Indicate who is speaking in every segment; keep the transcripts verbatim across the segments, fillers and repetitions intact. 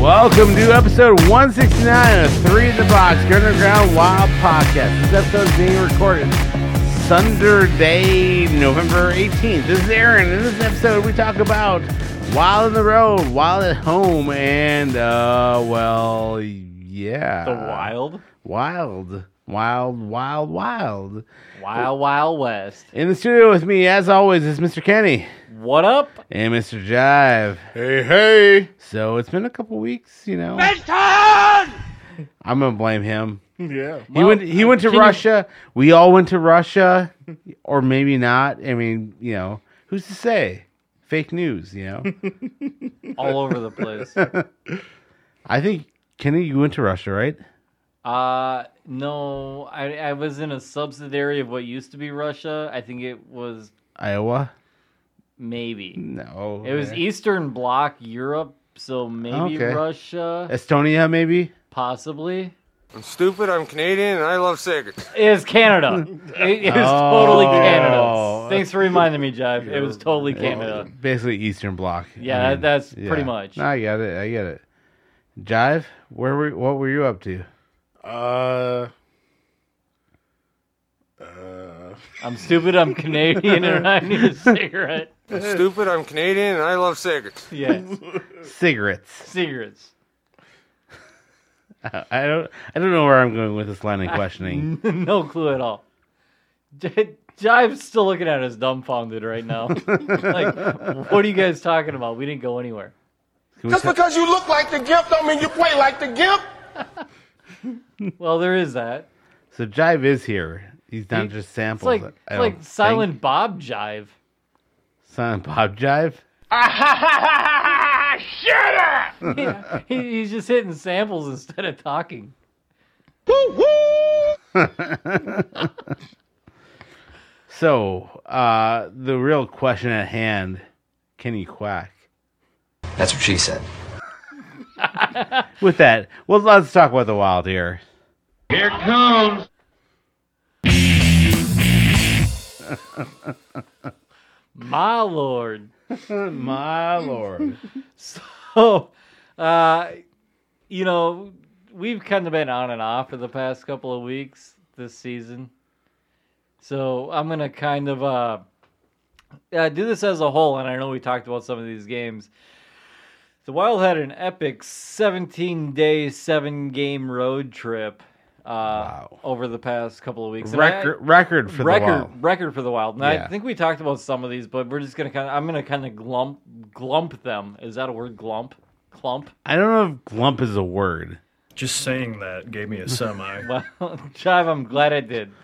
Speaker 1: Welcome to episode one sixty-nine of Three in the Box, Underground Wild Podcast. This episode is being recorded Sunday, November eighteenth. This is Aaron. In this episode, we talk about Wild on the Road, Wild at Home, and, uh, well, yeah.
Speaker 2: The Wild?
Speaker 1: Wild. Wild, wild, wild.
Speaker 2: Wild, Wild West.
Speaker 1: In the studio with me, as always, is Mister Kenny.
Speaker 2: What up?
Speaker 1: And Mister Jive.
Speaker 3: Hey, hey.
Speaker 1: So it's been a couple weeks, you know.
Speaker 2: Benton!
Speaker 1: I'm gonna blame him.
Speaker 3: Yeah.
Speaker 1: He
Speaker 2: Well,
Speaker 1: went. He went to
Speaker 2: can you-
Speaker 1: Russia. We all went to Russia, or maybe not. I mean, you know, who's to say? Fake news, you know.
Speaker 2: All over the place.
Speaker 1: I think Kenny, you went to Russia, right?
Speaker 2: Uh, no, I, I was in a subsidiary of what used to be Russia. I think it was
Speaker 1: Iowa.
Speaker 2: maybe.
Speaker 1: No.
Speaker 2: It was
Speaker 1: okay.
Speaker 2: Eastern Bloc Europe, so maybe
Speaker 1: Okay.
Speaker 2: Russia,
Speaker 1: Estonia, maybe.
Speaker 2: possibly.
Speaker 4: I'm stupid, I'm Canadian, and I love cigarettes.
Speaker 2: It is Canada. It is
Speaker 1: Oh.
Speaker 2: totally Canada. Thanks for reminding me, Jive. It was totally Canada.
Speaker 1: Basically, Eastern Bloc.
Speaker 2: Yeah,
Speaker 1: I mean,
Speaker 2: that's
Speaker 1: yeah.
Speaker 2: pretty much.
Speaker 1: No, I get it. I get it. Jive, where were? What were you up to?
Speaker 3: Uh. Uh.
Speaker 2: I'm stupid, I'm Canadian, and I need a cigarette.
Speaker 4: I'm stupid, I'm Canadian, and I love cigarettes.
Speaker 2: Yes,
Speaker 1: Cigarettes.
Speaker 2: cigarettes.
Speaker 1: I don't. I don't know where I'm going with this line of questioning.
Speaker 2: No clue at all. J- Jive's still looking at us dumbfounded right now. Like, what are you guys talking about? We didn't go anywhere.
Speaker 1: Can we
Speaker 5: Just
Speaker 1: ta-
Speaker 5: because you look like the Gimp don't mean you play like the Gimp.
Speaker 2: Well, there is that.
Speaker 1: So Jive is here. He's not just
Speaker 2: It's
Speaker 1: samples.
Speaker 2: like
Speaker 1: I
Speaker 2: it's
Speaker 1: don't
Speaker 2: like
Speaker 1: think.
Speaker 2: Silent Bob Jive.
Speaker 1: Silent Bob Jive.
Speaker 5: Shut up!
Speaker 2: He, he's just hitting samples instead of talking.
Speaker 1: So uh, the real question at hand: can you quack?
Speaker 6: That's what she said.
Speaker 1: With that, well, let's talk about the Wild here.
Speaker 5: Here it comes.
Speaker 2: My lord.
Speaker 1: My lord.
Speaker 2: So, uh, you know, we've kind of been on and off for the past couple of weeks this season. So I'm going to kind of uh, uh, do this as a whole, and I know we talked about some of these games. The Wild had an epic seventeen-day, seven-game road trip uh,
Speaker 1: Wow.
Speaker 2: over the past couple of weeks. And I-
Speaker 1: Record record for
Speaker 2: record
Speaker 1: the Wild.
Speaker 2: record for the Wild. And
Speaker 1: Yeah.
Speaker 2: I think we talked about some of these, but we're just gonna kind of I'm gonna kind of glump glump them. Is that a word? Glump, clump.
Speaker 1: I don't know if glump is a word.
Speaker 3: Just saying that gave me a semi.
Speaker 2: Well, Jive, I'm glad I did.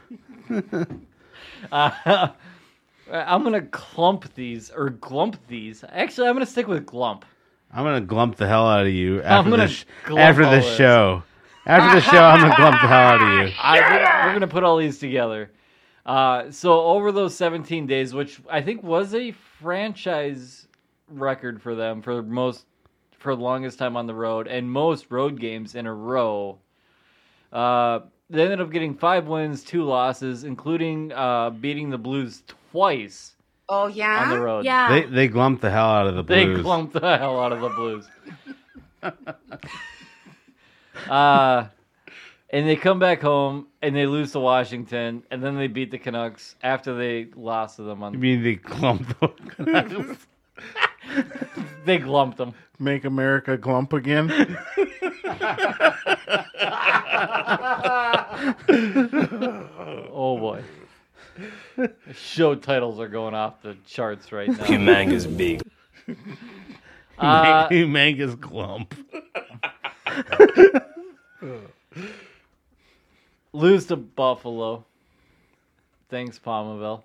Speaker 2: uh, I'm gonna clump these or glump these. Actually, I'm gonna stick with glump.
Speaker 1: I'm gonna glump the hell out of you after
Speaker 2: gonna
Speaker 1: the sh-
Speaker 2: glump
Speaker 1: after
Speaker 2: all
Speaker 1: the
Speaker 2: this.
Speaker 1: show. After the show, I'm gonna glump the hell out of you.
Speaker 2: I, we're, we're gonna put all these together. Uh, so over those seventeen days, which I think was a franchise record for them for most for the longest time on the road and most road games in a row. Uh, they ended up getting five wins, two losses, including uh, beating the Blues twice
Speaker 7: Oh yeah,
Speaker 2: on the road.
Speaker 7: Yeah,
Speaker 1: They they glump the hell out of the
Speaker 2: They
Speaker 1: Blues.
Speaker 2: clumped the hell out of the Blues. uh, and they come back home and they lose to Washington, and then they beat the Canucks after they lost to them
Speaker 1: You
Speaker 2: on.
Speaker 1: mean they glump the
Speaker 2: They glumped them.
Speaker 3: Make America glump again.
Speaker 2: Oh boy. Show titles are going off the charts right now.
Speaker 6: Humanga's big.
Speaker 2: Uh,
Speaker 1: Humanga's glump.
Speaker 2: lose to Buffalo. Thanks, Palmerville.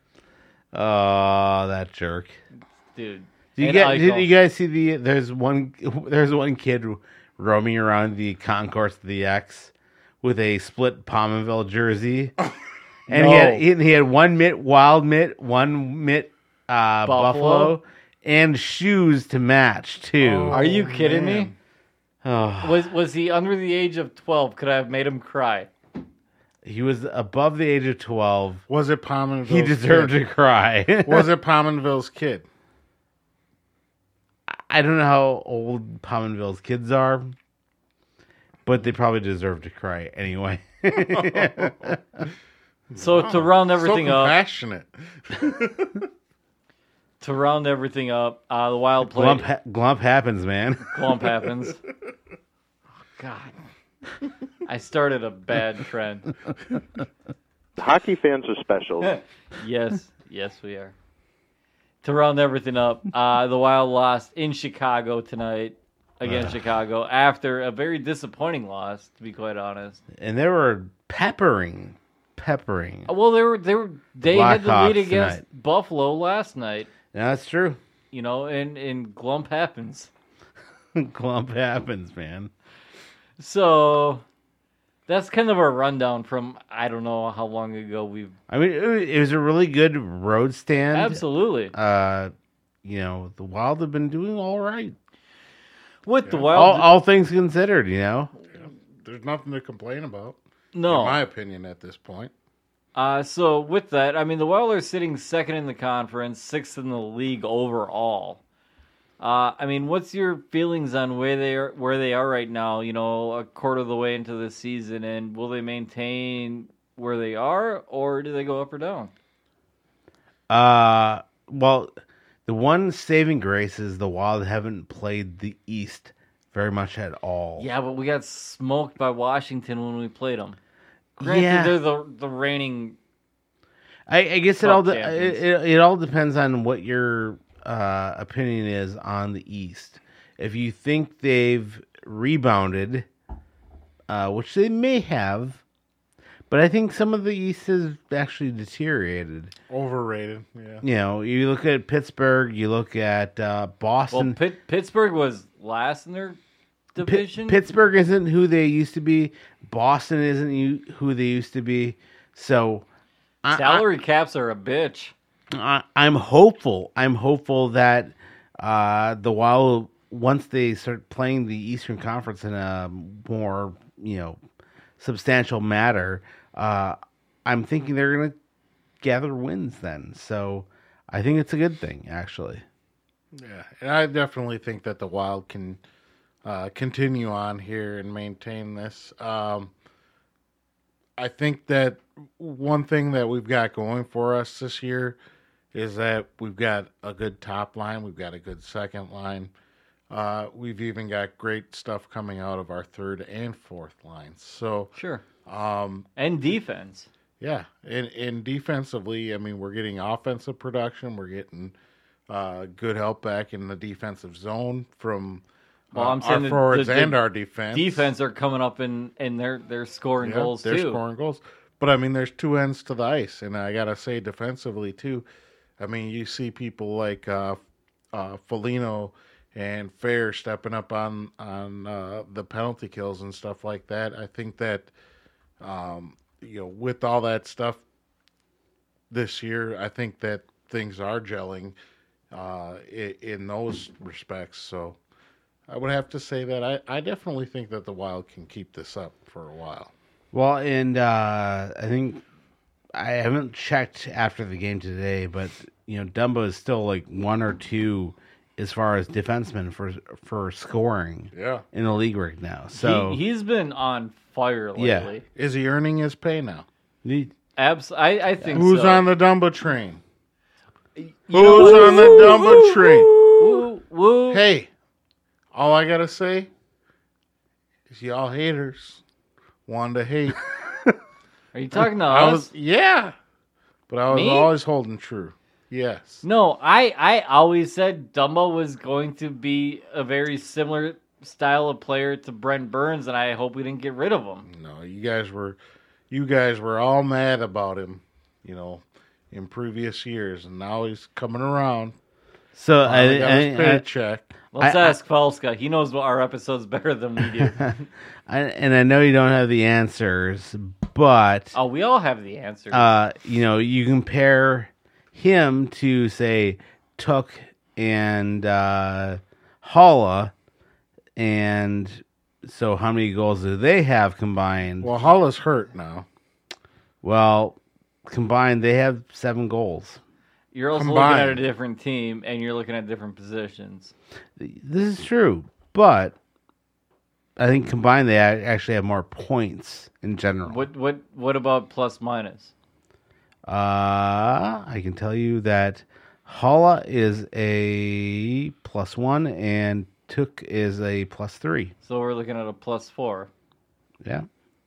Speaker 1: Oh, that jerk.
Speaker 2: Dude.
Speaker 1: Did you,
Speaker 2: And
Speaker 1: get,
Speaker 2: Eichel.
Speaker 1: did you guys see the? There's one. There's one kid roaming around the concourse of the X with a split Palmerville jersey, and he had
Speaker 2: No.
Speaker 1: he, he had one mitt Wild mitt, one mitt uh,
Speaker 2: Buffalo?
Speaker 1: Buffalo, and shoes to match too.
Speaker 2: Are you kidding me?
Speaker 3: man.
Speaker 1: Oh,
Speaker 2: Was was he under the age of twelve? Could I have made him cry?
Speaker 1: he was above the age of twelve.
Speaker 3: Was it Pominville's
Speaker 1: He deserved
Speaker 3: kid?
Speaker 1: to cry.
Speaker 3: Was it Pominville's kid?
Speaker 1: I don't know how old Pominville's kids are, but they probably deserve to cry anyway.
Speaker 2: So to round everything
Speaker 3: so
Speaker 2: up,
Speaker 3: compassionate.
Speaker 2: to round everything up, uh, the Wild played.
Speaker 1: Glump, ha- glump happens, man.
Speaker 2: Glump happens. God, I started a bad trend.
Speaker 7: Hockey fans are special.
Speaker 2: Yes, yes, we are. To round everything up, uh, the Wild lost in Chicago tonight against Chicago after a very disappointing loss, to be quite honest.
Speaker 1: And they were peppering, peppering.
Speaker 2: Well, they were they were they had the lead
Speaker 1: Blackhawks
Speaker 2: against
Speaker 1: tonight.
Speaker 2: Buffalo last night,
Speaker 1: Yeah, that's true.
Speaker 2: you know, and and Glump happens.
Speaker 1: Glump happens, man.
Speaker 2: So that's kind of a rundown from I don't know how long ago we've
Speaker 1: I mean, it was, it was a really good road stand.
Speaker 2: absolutely
Speaker 1: Uh, you know, the Wild have been doing all right.
Speaker 2: with the
Speaker 1: All,
Speaker 2: Wild.
Speaker 1: all things considered, you know.
Speaker 3: There's nothing to complain about,
Speaker 2: no,
Speaker 3: in my opinion, at this point.
Speaker 2: Uh, so with that, I mean, the Wild are sitting second in the conference, sixth in the league overall. Uh, I mean, what's your feelings on where they are, where they are right now? You know, a quarter of the way into the season, and will they maintain where they are, or do they go up or down?
Speaker 1: Uh, well, the one saving grace is the Wild haven't played the East very much at all.
Speaker 2: Yeah, but we got smoked by Washington when we played them. Granted,
Speaker 1: Yeah.
Speaker 2: they're the the reigning.
Speaker 1: I, I guess it
Speaker 2: Cup
Speaker 1: all de-
Speaker 2: champions.
Speaker 1: it, it, it all depends on what your uh, opinion is on the East. If you think they've rebounded, uh, which they may have, but I think some of the East has actually deteriorated.
Speaker 3: Overrated, yeah.
Speaker 1: You know, you look at Pittsburgh, you look at uh,
Speaker 2: Well,
Speaker 1: Boston.
Speaker 2: Pitt, Pittsburgh was last in their
Speaker 1: Pitt-
Speaker 2: division.
Speaker 1: Pittsburgh isn't who they used to be. Boston isn't you, who they used to be. So I- I-
Speaker 2: Salary caps are a bitch.
Speaker 1: I, I'm hopeful. I'm hopeful that uh, the Wild, once they start playing the Eastern Conference in a more, you know, substantial matter, uh, I'm thinking they're going to gather wins then. So I think it's a good thing, actually.
Speaker 3: Yeah, and I definitely think that the Wild can uh, continue on here and maintain this. Um, I think that one thing that we've got going for us this year is that we've got a good top line, we've got a good second line. Uh, we've even got great stuff coming out of our third and fourth lines. So,
Speaker 2: Sure.
Speaker 3: um,
Speaker 2: And defense.
Speaker 3: yeah, and, and defensively, I mean, we're getting offensive production. We're getting uh, good help back in the defensive zone from uh,
Speaker 2: Well, I'm saying
Speaker 3: our
Speaker 2: the-
Speaker 3: forwards
Speaker 2: the- the
Speaker 3: and our defense.
Speaker 2: Defense are coming up and and they're they're scoring
Speaker 3: Yeah,
Speaker 2: goals
Speaker 3: they're
Speaker 2: too.
Speaker 3: scoring goals. But I mean, there's two ends to the ice, and I gotta say, defensively too. I mean, you see people like uh, uh, Foligno and Fair stepping up on on uh, the penalty kills and stuff like that. I think that um, you know, with all that stuff this year, I think that things are gelling uh, in, in those respects. So I would have to say that I, I definitely think that the Wild can keep this up for a while.
Speaker 1: Well, and uh, I think I haven't checked after the game today, but you know, Dumbo is still like one or two as far as defensemen for for scoring
Speaker 3: Yeah.
Speaker 1: in the league right now. So
Speaker 2: he, he's been on fire
Speaker 1: Yeah.
Speaker 2: lately.
Speaker 3: Is he earning his pay now?
Speaker 1: he-
Speaker 2: Abs- I, I think
Speaker 3: Who's
Speaker 2: so.
Speaker 3: on the Dumbo train?
Speaker 2: You
Speaker 3: Who's
Speaker 2: know what?
Speaker 3: on the Dumbo train?
Speaker 2: Woo, woo.
Speaker 3: Hey, all I gotta say is y'all haters want to hate.
Speaker 2: Are you talking to
Speaker 3: I
Speaker 2: us?
Speaker 3: was yeah, but I was
Speaker 2: Me?
Speaker 3: always holding true. Yes.
Speaker 2: No, I, I always said Dumbo was going to be a very similar style of player to Brent Burns, and I hope we didn't get rid of him.
Speaker 3: No, you guys were, you guys were all mad about him, you know, in previous years, and now he's coming around.
Speaker 1: so I,
Speaker 3: Finally got his
Speaker 1: I, I,
Speaker 3: paycheck.
Speaker 2: Let's
Speaker 1: I- I-
Speaker 2: ask Falska. He knows our episodes better than we do.
Speaker 1: I and I know you don't have the answers, but
Speaker 2: Oh, we all have the answer.
Speaker 1: uh, you know, you compare him to say Took and uh, Holla, and so how many goals do they have combined?
Speaker 3: Well, Hull is hurt now.
Speaker 1: Well, combined they have seven goals.
Speaker 2: You're also
Speaker 3: Combined.
Speaker 2: looking at a different team, and you're looking at different positions.
Speaker 1: This is true, but I think combined they a- actually have more points in general.
Speaker 2: What what what about plus minus?
Speaker 1: Uh, I can tell you that Hala is a plus one and Took is a plus three.
Speaker 2: So we're looking at a plus four,
Speaker 1: Yeah,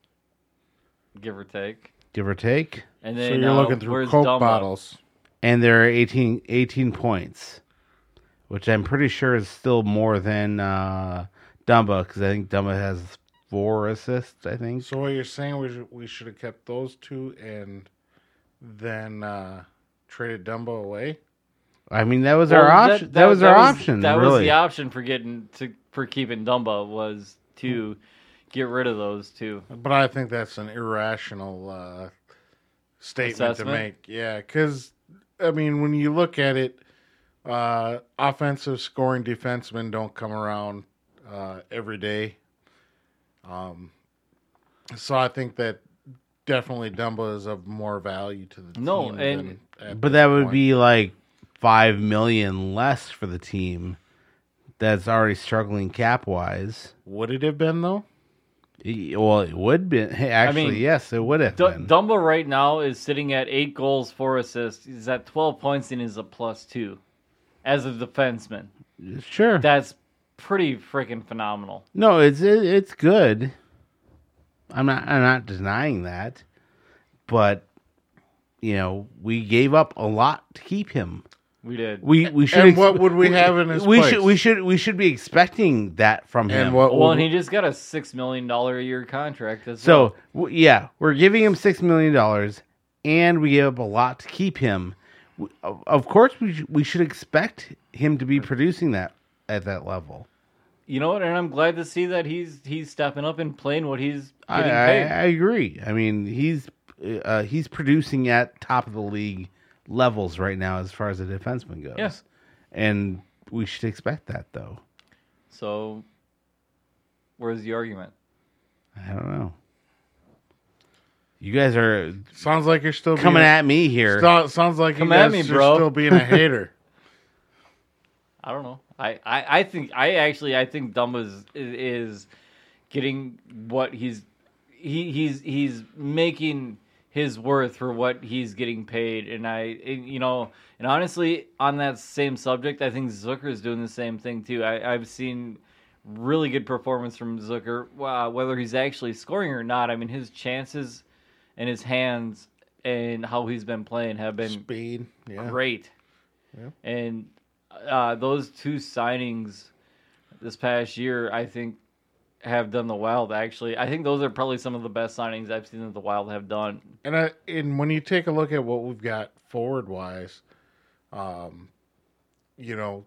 Speaker 2: give or take.
Speaker 1: give or take.
Speaker 2: And
Speaker 3: So
Speaker 2: then
Speaker 3: you're
Speaker 2: uh,
Speaker 3: looking through
Speaker 2: where's
Speaker 3: Coke
Speaker 2: Dumbo?
Speaker 3: bottles.
Speaker 1: And there are eighteen, eighteen points, which I'm pretty sure is still more than uh, Dumba, because I think Dumba has four assists, I think.
Speaker 3: So what you're saying we should, we should have kept those two and then uh, traded Dumbo away?
Speaker 1: I mean, that was
Speaker 2: Well,
Speaker 1: our option. That, was our option,
Speaker 2: That
Speaker 1: really.
Speaker 2: was the option for getting to for keeping Dumbo was to get rid of those two.
Speaker 3: But I think that's an irrational uh, statement
Speaker 2: Assessment?
Speaker 3: to make. Yeah, because, I mean, when you look at it, uh, offensive scoring defensemen don't come around uh, every day. Um, so I think that definitely Dumbo is of more value to the
Speaker 2: No,
Speaker 3: team.
Speaker 2: and-
Speaker 3: than at
Speaker 1: But
Speaker 3: this
Speaker 1: that would
Speaker 3: point.
Speaker 1: be like five million less for the team that's already struggling cap wise.
Speaker 3: Would it have been, though?
Speaker 1: Well, it would be. Hey, actually,
Speaker 2: mean,
Speaker 1: yes, it would have
Speaker 2: D-
Speaker 1: been.
Speaker 2: Dumbo right now is sitting at eight goals, four assists. He's at twelve points and is a plus two as a defenseman.
Speaker 1: Sure.
Speaker 2: That's pretty freaking phenomenal.
Speaker 1: No, it's it, it's good. I'm not I'm not denying that, but you know we gave up a lot to keep him.
Speaker 2: We did.
Speaker 1: We we should.
Speaker 3: And what would we have in his
Speaker 1: we
Speaker 3: place?
Speaker 1: should we should we should be expecting that from him.
Speaker 3: And what
Speaker 2: well,
Speaker 3: would
Speaker 2: and he just got a six million dollar a year contract. As
Speaker 1: So
Speaker 2: well.
Speaker 1: w- yeah, we're giving him six million dollars, and we gave up a lot to keep him. W- Of of course, we sh- we should expect him to be producing that at that level.
Speaker 2: you know what? And I'm glad to see that he's he's stepping up and playing what he's
Speaker 1: I,
Speaker 2: getting
Speaker 1: I,
Speaker 2: paid.
Speaker 1: I agree. I mean, he's uh, he's producing at top of the league levels right now as far as a defenseman goes.
Speaker 2: Yeah.
Speaker 1: And we should expect that, though.
Speaker 2: So, where's the argument?
Speaker 1: I don't know. You guys are
Speaker 3: Sounds like you're still
Speaker 1: coming
Speaker 3: being,
Speaker 1: at me here.
Speaker 3: So- sounds like
Speaker 2: Come
Speaker 3: you
Speaker 2: at
Speaker 3: guys
Speaker 2: me,
Speaker 3: are
Speaker 2: bro.
Speaker 3: still being a hater.
Speaker 2: I don't know. I, I, I think I actually I think Dumba's is getting what he's he he's he's making his worth for what he's getting paid, and I and, you know and honestly on that same subject, I think Zucker is doing the same thing too. I, I've seen really good performance from Zucker, uh, whether he's actually scoring or not. I mean, his chances and his hands and how he's been playing have been
Speaker 3: Speed. Yeah.
Speaker 2: great.
Speaker 3: Yeah.
Speaker 2: And uh, those two signings this past year, I think, have done the Wild, actually. I think those are probably some of the best signings I've seen that the Wild have done.
Speaker 3: And I, and when you take a look at what we've got forward wise, um, you know,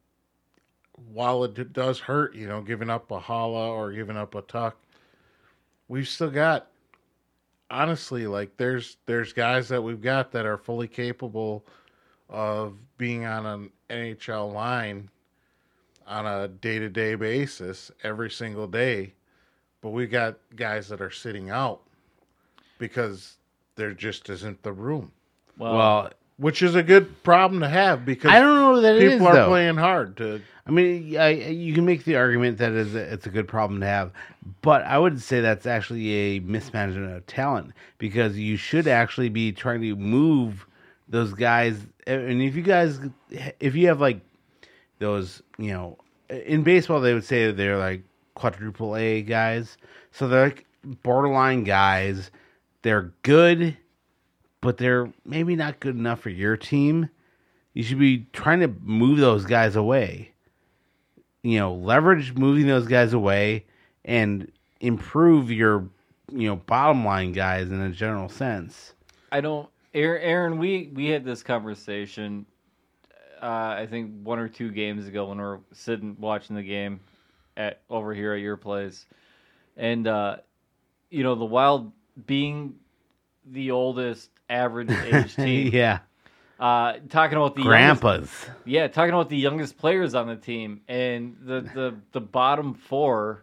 Speaker 3: while it d- does hurt, you know, giving up a Hala or giving up a Tuck, we've still got, honestly, like there's there's guys that we've got that are fully capable of being on an N H L line on a day to day basis every single day, but we got guys that are sitting out because there just isn't the room,
Speaker 2: Well,
Speaker 1: well,
Speaker 3: which is a good problem to have because
Speaker 1: I don't know that it is,
Speaker 3: people are
Speaker 1: though.
Speaker 3: playing hard to.
Speaker 1: I mean, I, you can make the argument that is a, it's a good problem to have, but I would say that's actually a mismanagement of talent because you should actually be trying to move those guys. And if you guys, if you have like those, you know, in baseball they would say they're like quadruple A guys, so they're like borderline guys. They're good, but they're maybe not good enough for your team. You should be trying to move those guys away. You know, leverage moving those guys away and improve your, you know, bottom line guys in a general sense.
Speaker 2: I don't... Aaron, Aaron, we, we had this conversation, uh, I think, one or two games ago when we were sitting watching the game at over here at your place. And, uh, you know, the Wild being the oldest average age team.
Speaker 1: Yeah.
Speaker 2: Uh, talking about the
Speaker 1: Grandpas.
Speaker 2: youngest, yeah, talking about the youngest players on the team, and the, the, the bottom four,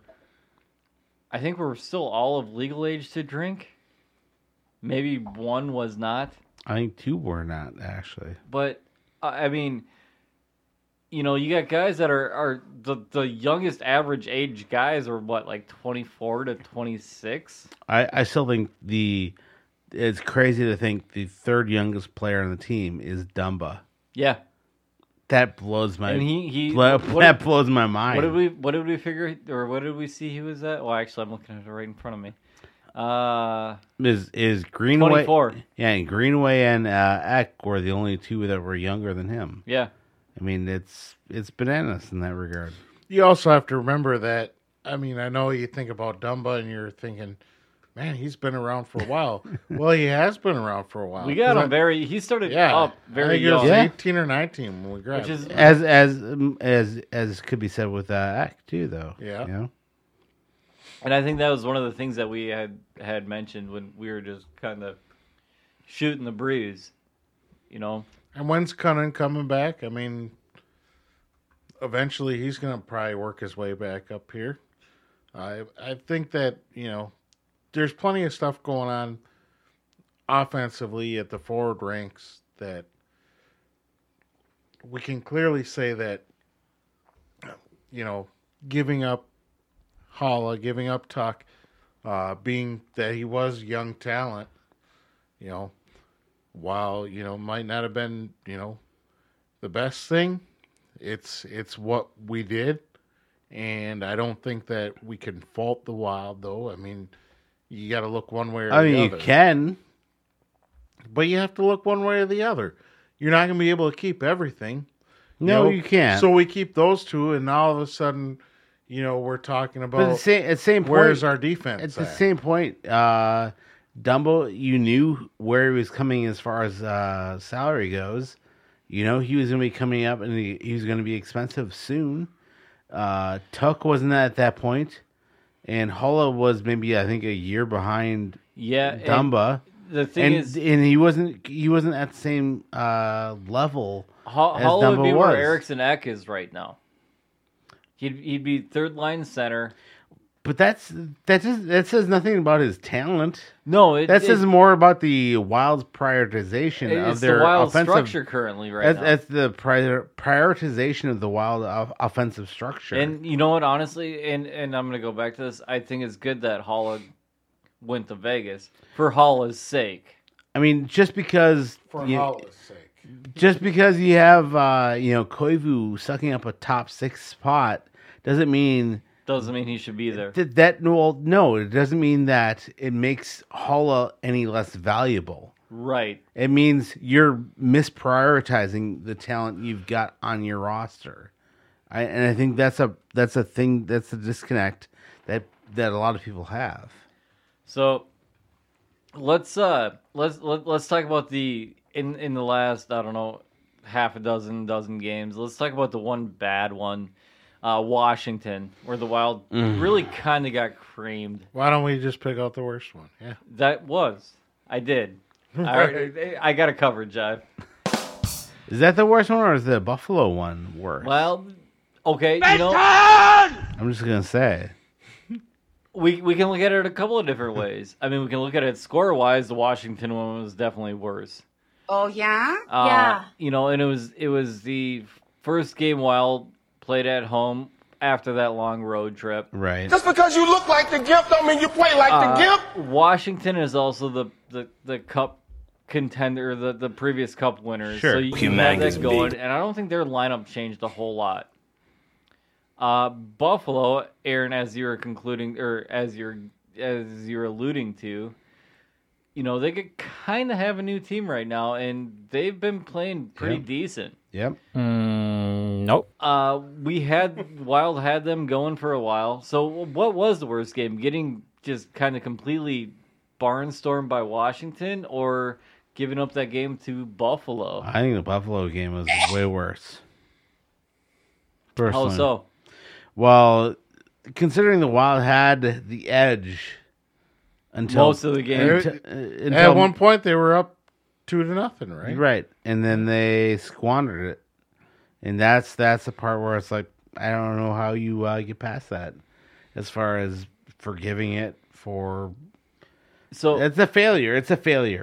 Speaker 2: I think we're still all of legal age to drink. Maybe one was not,
Speaker 1: I think two were not, actually.
Speaker 2: but I mean, you know, you got guys that are, are the, the youngest average age guys are what, like twenty-four to twenty-six?
Speaker 1: I, I still think the it's crazy to think the third youngest player on the team is Dumba.
Speaker 2: Yeah.
Speaker 1: That blows my
Speaker 2: And he, he
Speaker 1: blo-
Speaker 2: what
Speaker 1: that
Speaker 2: did-
Speaker 1: blows my mind.
Speaker 2: What did we what did we figure or what did we see he was at? Well, actually, I'm looking at it right in front of me. Uh,
Speaker 1: Is is Greenway?
Speaker 2: twenty-four.
Speaker 1: Yeah, and Greenway and uh, Eck were the only two that were younger than him.
Speaker 2: yeah.
Speaker 1: I mean, it's it's bananas in that regard.
Speaker 3: You also have to remember that. I mean, I know you think about Dumba and you're thinking, man, he's been around for a while. Well, he has been around for a while.
Speaker 2: We got
Speaker 3: 'Cause
Speaker 2: him very. He started
Speaker 3: I, yeah,
Speaker 2: up
Speaker 3: I
Speaker 2: very
Speaker 3: think he was
Speaker 2: young.
Speaker 1: Yeah.
Speaker 3: eighteen or nineteen when we grabbed.
Speaker 2: Which is-
Speaker 3: him.
Speaker 1: As as um, as as could be said with uh, Eck too, though.
Speaker 3: Yeah.
Speaker 1: You know?
Speaker 2: And I think that was one of the things that we had had mentioned when we were just kind of shooting the breeze. You know,
Speaker 3: And when's Cunnan coming back? I mean, eventually he's going to probably work his way back up here. I I think that, you know, there's plenty of stuff going on offensively at the forward ranks that we can clearly say that, you know, giving up Holla, giving up Tuck, uh, being that he was young talent, you know, while, you know, might not have been, you know, the best thing, it's it's what we did. And I don't think that we can fault the Wild, though. I mean, you got to look one way or
Speaker 1: I
Speaker 3: the
Speaker 1: mean,
Speaker 3: other.
Speaker 1: you can.
Speaker 3: But you have to look one way or the other. You're not going to be able to keep everything.
Speaker 1: No,
Speaker 3: know?
Speaker 1: you can't.
Speaker 3: So we keep those two, and now all of a sudden, you know, we're talking
Speaker 1: But at the
Speaker 3: about
Speaker 1: same, at the same point,
Speaker 3: where's our defense
Speaker 1: At the
Speaker 3: at?
Speaker 1: same point, uh, Dumbo, you knew where he was coming as far as uh, salary goes. You know he was going to be coming up, and he, he was going to be expensive soon. Uh, Tuck wasn't at that point, and Holla was maybe I think a year behind
Speaker 2: yeah. and
Speaker 1: Dumba,
Speaker 2: The thing
Speaker 1: and
Speaker 2: is,
Speaker 1: and he wasn't he wasn't at the same uh, level.
Speaker 2: Ho-
Speaker 1: as
Speaker 2: Holla would
Speaker 1: Dumba
Speaker 2: be
Speaker 1: was.
Speaker 2: where Eriksson Ek is right now. He'd he'd be third line center.
Speaker 1: But that's that just that says nothing about his talent.
Speaker 2: No, it,
Speaker 1: That
Speaker 2: it,
Speaker 1: says more about the Wild's prioritization
Speaker 2: it's
Speaker 1: of their
Speaker 2: the Wild
Speaker 1: offensive
Speaker 2: structure currently right
Speaker 1: That's,
Speaker 2: now.
Speaker 1: that's the prior, prioritization of the Wild of offensive structure.
Speaker 2: And you know what? Honestly, and and I'm gonna go back to this. I think it's good that Holla went to Vegas for Holla's sake.
Speaker 1: I mean, just because
Speaker 3: For
Speaker 1: you,
Speaker 3: Holla's sake.
Speaker 1: just because you have uh, you know Koivu sucking up a top six spot doesn't mean
Speaker 2: Doesn't mean he should be there.
Speaker 1: that that well, no, it doesn't mean that it makes Holla any less valuable.
Speaker 2: Right.
Speaker 1: It means you're misprioritizing the talent you've got on your roster. I, and I think that's a that's a thing that's a disconnect that that a lot of people have.
Speaker 2: So let's uh let's let, let's talk about the in in the last I don't know half a dozen dozen games. Let's talk about the one bad one, uh, Washington, where the Wild really kind of got creamed.
Speaker 3: Why don't we just pick out the worst one? Yeah.
Speaker 2: That was I did. I, I got it covered, Jive.
Speaker 1: Is that the worst one, or is the Buffalo one worse?
Speaker 2: Well, okay, you know
Speaker 1: I'm just gonna say.
Speaker 2: we we can look at it a couple of different ways. I mean, we can look at it score wise. The Washington one was definitely worse.
Speaker 8: Oh yeah?
Speaker 2: Uh,
Speaker 8: yeah.
Speaker 2: You know, and it was it was the first game Wild played at home after that long road trip.
Speaker 1: Right.
Speaker 5: Just because you look like the Gimp don't mean you play like
Speaker 2: Uh,
Speaker 5: the Gimp.
Speaker 2: Washington is also the, the, the cup contender, the, the previous cup winners.
Speaker 1: Sure.
Speaker 2: So you can have
Speaker 6: Humongous
Speaker 2: that going,
Speaker 6: beat.
Speaker 2: and I don't think their lineup changed a whole lot. Uh, Buffalo, Aaron, as you were concluding, or as you're as you're alluding to, you know, they could kind of have a new team right now, and they've been playing pretty
Speaker 1: Yep.
Speaker 2: decent.
Speaker 1: Yep.
Speaker 2: Nope. Uh, we had Wild had them going for a while. So what was the worst game? Getting just kind of completely barnstormed by Washington, or giving up that game to Buffalo?
Speaker 1: I think the Buffalo game was way worse.
Speaker 2: How
Speaker 1: Personally.
Speaker 2: so?
Speaker 1: Well, considering the Wild had the edge until
Speaker 2: Most of the game.
Speaker 1: until, uh, until
Speaker 3: At one point, they were up two to nothing, right?
Speaker 1: right, and then they squandered it, and that's that's the part where it's like I don't know how you uh, get past that, as far as forgiving it for.
Speaker 2: So
Speaker 1: It's a failure. It's a failure.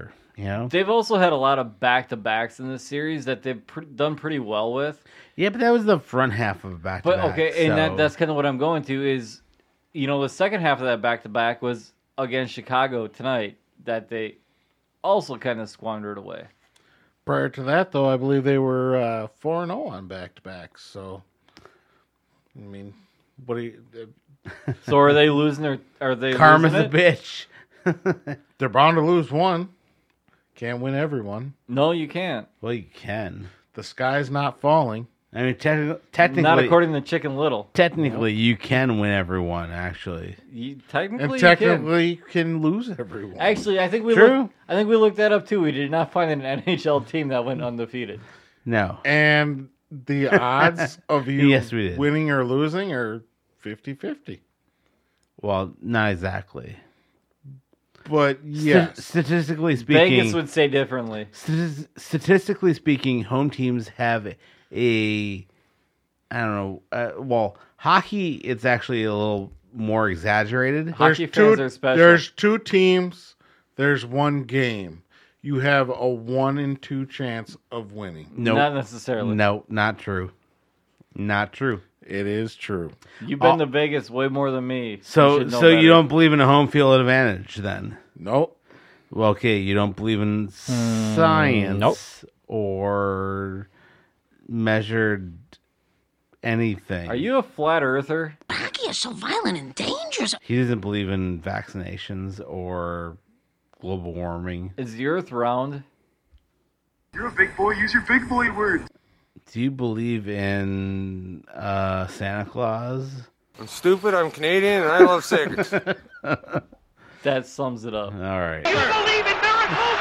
Speaker 1: You know?
Speaker 2: They've also had a lot of back-to-backs in this series that they've pr- done pretty well with.
Speaker 1: Yeah, but that was the front half of back to
Speaker 2: But
Speaker 1: back.
Speaker 2: okay, and
Speaker 1: so-
Speaker 2: that, that's kind of what I'm going to is, you know, the second half of that back-to-back was against Chicago tonight that they also kind of squandered away.
Speaker 3: Prior to that, though, I believe they were uh, four and zero on back to backs. So, I mean, what do you? Uh,
Speaker 2: So are they losing their? Are they
Speaker 1: Karma's
Speaker 2: losing
Speaker 1: a
Speaker 2: it?
Speaker 1: bitch.
Speaker 3: they're bound to lose one. Can't win everyone.
Speaker 2: No, you can't.
Speaker 1: Well, you can.
Speaker 3: The sky's not falling.
Speaker 1: I mean, te- technically,
Speaker 2: Not according to Chicken Little.
Speaker 1: technically, you can win everyone. Actually,
Speaker 2: You, technically,
Speaker 3: And
Speaker 2: you
Speaker 3: technically, you can lose everyone.
Speaker 2: can. Actually, I think we
Speaker 1: True.
Speaker 2: looked, I think we looked that up too. We did not find an N H L team that went undefeated.
Speaker 1: no.
Speaker 3: And the odds of you
Speaker 1: Yes, we did.
Speaker 3: winning or losing are fifty-fifty.
Speaker 1: Well, not exactly.
Speaker 3: But
Speaker 1: Sta-
Speaker 3: yes,
Speaker 1: statistically speaking,
Speaker 2: Vegas would say differently.
Speaker 1: Statis- statistically speaking, home teams have a, I don't know. Uh, well, hockey, it's actually a little more exaggerated.
Speaker 2: Hockey
Speaker 3: there's two,
Speaker 2: fans are special.
Speaker 3: There's two teams. There's one game. You have a one in two chance of winning.
Speaker 1: No,
Speaker 2: Not necessarily.
Speaker 1: no, not true. Not true.
Speaker 3: It is true.
Speaker 2: You've been to Vegas way more than me.
Speaker 1: So,
Speaker 2: should know
Speaker 1: so you
Speaker 2: better.
Speaker 1: don't believe in a home field advantage, then?
Speaker 3: Nope.
Speaker 1: Well, okay, you don't believe in science
Speaker 2: nope.
Speaker 1: or measured anything.
Speaker 2: Are you a flat earther?
Speaker 8: Hockey is so violent and dangerous.
Speaker 1: He doesn't believe in vaccinations or global warming.
Speaker 2: Is the Earth round?
Speaker 5: You're a big boy. Use your big boy words.
Speaker 1: Do you believe in uh, Santa Claus?
Speaker 4: I'm stupid, I'm Canadian, and I love cigarettes.
Speaker 2: That sums it up.
Speaker 1: All right.
Speaker 8: You believe in miracles?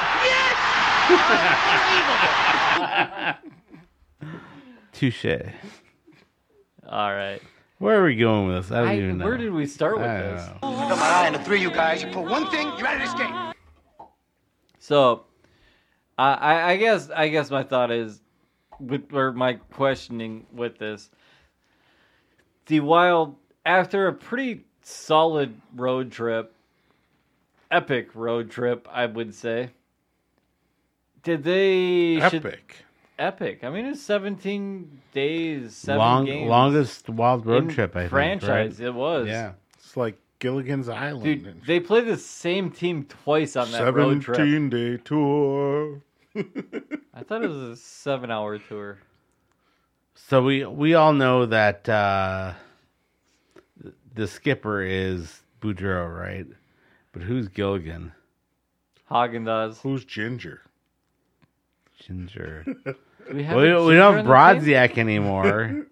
Speaker 8: Yes!
Speaker 1: Touche.
Speaker 2: All right.
Speaker 1: Where are we going with this? I don't
Speaker 2: I-
Speaker 1: even know.
Speaker 2: where did we start with
Speaker 1: I don't
Speaker 2: this?
Speaker 1: know.
Speaker 5: I got my eye on the three of you guys. You pull one thing, you're out of this game.
Speaker 2: So, I, I, I guess I guess my thought is, with or my questioning with this, the Wild, after a pretty solid road trip, epic road trip, I would say. Did they should-
Speaker 3: Epic.
Speaker 2: epic? I mean, it's seventeen days, seven
Speaker 1: Long,
Speaker 2: games.
Speaker 1: longest wild road
Speaker 2: in
Speaker 1: trip, I
Speaker 2: franchise.
Speaker 1: think.
Speaker 2: It was.
Speaker 1: Right? Yeah.
Speaker 3: It's like Gilligan's Island.
Speaker 2: Dude, they played the same team twice on that road trip.
Speaker 3: seventeen day tour.
Speaker 2: I thought it was a seven-hour tour.
Speaker 1: So we we all know that uh, the skipper is Boudreaux, right? But who's Gilligan?
Speaker 2: Hagen does.
Speaker 3: Who's Ginger?
Speaker 1: Ginger.
Speaker 2: Do we have
Speaker 1: we,
Speaker 2: a
Speaker 1: we
Speaker 2: ginger
Speaker 1: don't
Speaker 2: on
Speaker 1: have
Speaker 2: the team?
Speaker 1: Brodziak anymore.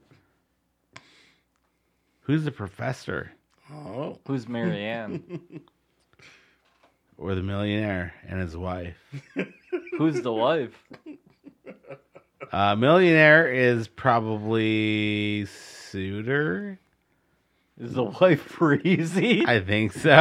Speaker 1: Who's the professor?
Speaker 3: Oh.
Speaker 2: Who's Marianne?
Speaker 1: Or the millionaire and his wife?
Speaker 2: Who's the wife?
Speaker 1: Uh, millionaire is probably Suter.
Speaker 2: Is the wife Freezy?
Speaker 1: I think so.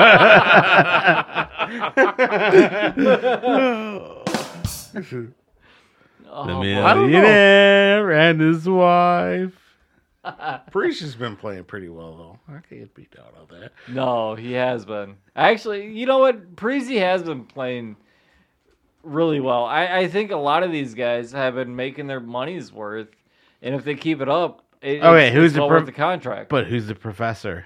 Speaker 2: Oh,
Speaker 1: The
Speaker 2: boy.
Speaker 1: millionaire and his wife.
Speaker 3: Preach been playing pretty well, though. I can't beat out of that.
Speaker 2: No, he has been. Actually, you know what? Preezy has been playing really well. I, I think a lot of these guys have been making their money's worth, and if they keep it up, it,
Speaker 1: Okay,
Speaker 2: it's,
Speaker 1: who's
Speaker 2: it's
Speaker 1: the
Speaker 2: well
Speaker 1: pro-
Speaker 2: worth the contract.
Speaker 1: But who's the professor?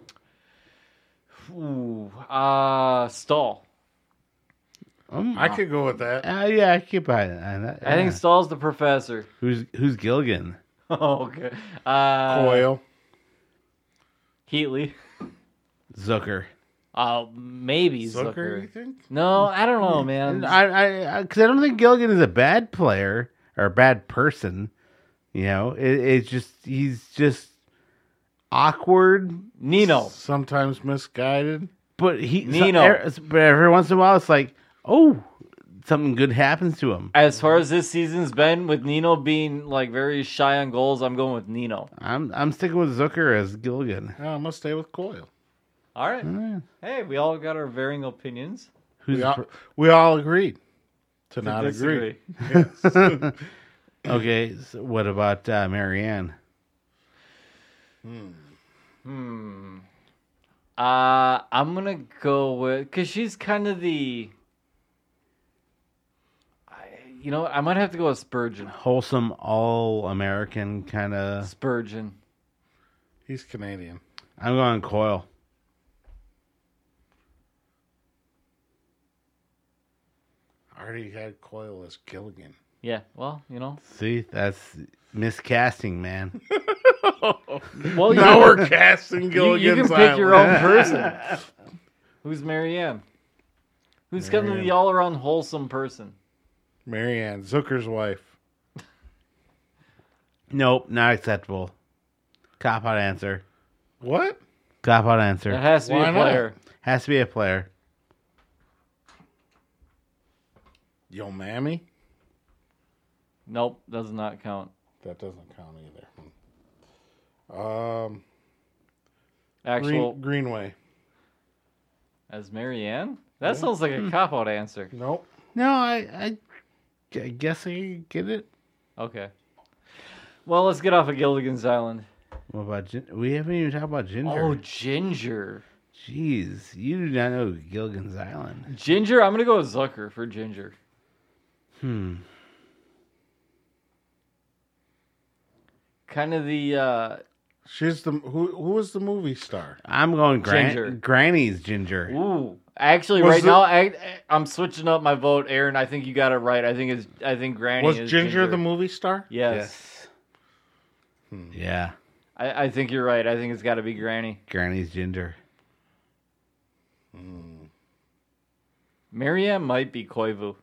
Speaker 2: Ooh, uh, Stahl.
Speaker 1: Um,
Speaker 3: I could go with that.
Speaker 1: uh, yeah, I keep buying that.
Speaker 2: I think
Speaker 1: Yeah.
Speaker 2: Stahl's the professor.
Speaker 1: Who's who's Gilligan?
Speaker 2: Oh, okay. Uh,
Speaker 3: Coyle.
Speaker 2: Heatley.
Speaker 1: Zucker.
Speaker 2: Uh, maybe
Speaker 3: Zucker,
Speaker 2: Zucker.
Speaker 3: you think?
Speaker 2: No, I don't know, man.
Speaker 1: I I because I don't think Gilligan is a bad player or a bad person. You know, it, it's just he's just awkward.
Speaker 2: Nino.
Speaker 3: Sometimes misguided.
Speaker 1: But he
Speaker 2: Nino.
Speaker 1: So, er- but every once in a while, it's like, oh, something good happens to him.
Speaker 2: As far as this season's been, with Nino being like very shy on goals, I'm going with Nino.
Speaker 1: I'm I'm sticking with Zucker as Gilligan.
Speaker 3: Oh, I must stay with Coyle.
Speaker 2: All right.
Speaker 1: Mm.
Speaker 2: Hey, we all got our varying opinions.
Speaker 1: Who's
Speaker 3: We
Speaker 1: the
Speaker 3: all,
Speaker 1: pro-
Speaker 3: we all agreed to
Speaker 2: To
Speaker 3: not
Speaker 2: disagree.
Speaker 3: agree.
Speaker 1: okay? So what about uh, Marianne?
Speaker 2: Hmm. Uh, I'm gonna go with because she's kind of the you know, I might have to go with Spurgeon.
Speaker 1: Wholesome, all American kind of.
Speaker 2: Spurgeon.
Speaker 3: He's Canadian.
Speaker 1: I'm going Coyle.
Speaker 3: I already had Coyle as Gilligan.
Speaker 2: Yeah, well, you know.
Speaker 1: See, that's miscasting, man.
Speaker 2: Well,
Speaker 3: now
Speaker 2: you,
Speaker 3: we're casting
Speaker 2: you,
Speaker 3: Gilligan's
Speaker 2: you can pick
Speaker 3: Island.
Speaker 2: your own person. Who's Marianne? Who's kind of
Speaker 3: Marianne.
Speaker 2: the all-around wholesome person?
Speaker 3: Marianne, Zucker's wife.
Speaker 1: Nope, not acceptable. Cop out answer.
Speaker 3: What?
Speaker 1: Cop out answer.
Speaker 2: It has to be
Speaker 3: Why
Speaker 2: a
Speaker 3: not?
Speaker 2: player.
Speaker 1: Has to be a player.
Speaker 3: Yo, Mammy?
Speaker 2: Nope, does not count.
Speaker 3: That doesn't count either. Um,
Speaker 2: Actual
Speaker 3: Green, Greenway.
Speaker 2: as Marianne? That sounds like a cop-out answer.
Speaker 3: Nope.
Speaker 1: No, I, I, I guess I get it.
Speaker 2: Okay. Well, let's get off of Gilligan's Island.
Speaker 1: What about Gin- we haven't even talked about Ginger.
Speaker 2: Oh, Ginger.
Speaker 1: Jeez, you do not know Gilligan's Island.
Speaker 2: Ginger, I'm going to go with Zucker for Ginger.
Speaker 1: Hmm.
Speaker 2: Kind of the, uh,
Speaker 3: She's the who? Who was the movie star?
Speaker 1: I'm going gran-
Speaker 2: Ginger.
Speaker 1: Granny's Ginger.
Speaker 2: ooh. Actually,
Speaker 3: Was
Speaker 2: right
Speaker 3: it-
Speaker 2: now, I, I'm switching up my vote, Aaron. I think you got it right. I think it's, I think Granny
Speaker 3: Was
Speaker 2: is
Speaker 3: Ginger, the movie star?
Speaker 2: Yes.
Speaker 1: Yeah,
Speaker 2: I, I think you're right. I think it's got to be Granny.
Speaker 1: Granny's Ginger.
Speaker 2: Marianne might be Koivu.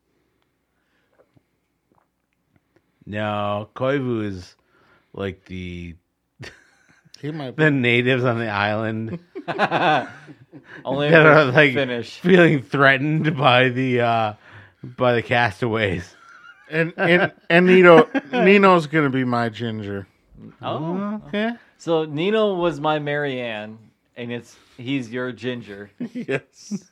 Speaker 1: No, Koivu is like the
Speaker 3: He might be.
Speaker 1: the natives on the island
Speaker 2: Only if
Speaker 1: that are
Speaker 2: they're
Speaker 1: like
Speaker 2: Finnish.
Speaker 1: feeling threatened by the uh by the castaways.
Speaker 3: And and and Nino Nino's gonna be my Ginger.
Speaker 2: Oh.
Speaker 1: Okay.
Speaker 2: So Nino was my Marianne, and it's he's your Ginger.
Speaker 3: Yes.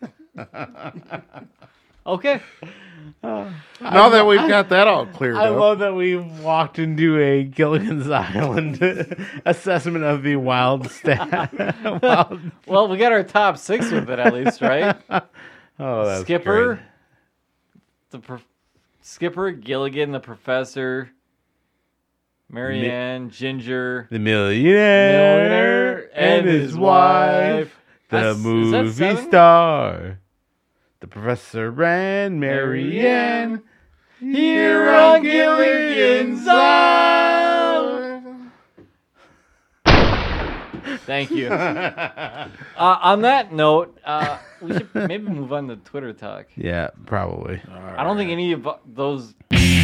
Speaker 2: Okay.
Speaker 3: Now that we've got that all cleared
Speaker 1: I
Speaker 3: up,
Speaker 1: love that we walked into a Gilligan's Island assessment of the wild stat. wild...
Speaker 2: Well, we got our top six with it at least, right?
Speaker 1: Oh, that's
Speaker 2: Skipper,
Speaker 1: great.
Speaker 2: the pro- Skipper, Gilligan, the Professor, Marianne, Ginger,
Speaker 1: The millionaire,
Speaker 2: Millionaire, and his wife.
Speaker 1: the
Speaker 2: That's- is that
Speaker 1: movie
Speaker 2: seven?
Speaker 1: star, the Professor and Marianne,
Speaker 2: here on Gilligan's Island. Thank you. uh, on that note, uh, we should maybe move on to Twitter talk.
Speaker 1: Yeah, probably.
Speaker 2: I don't think any of those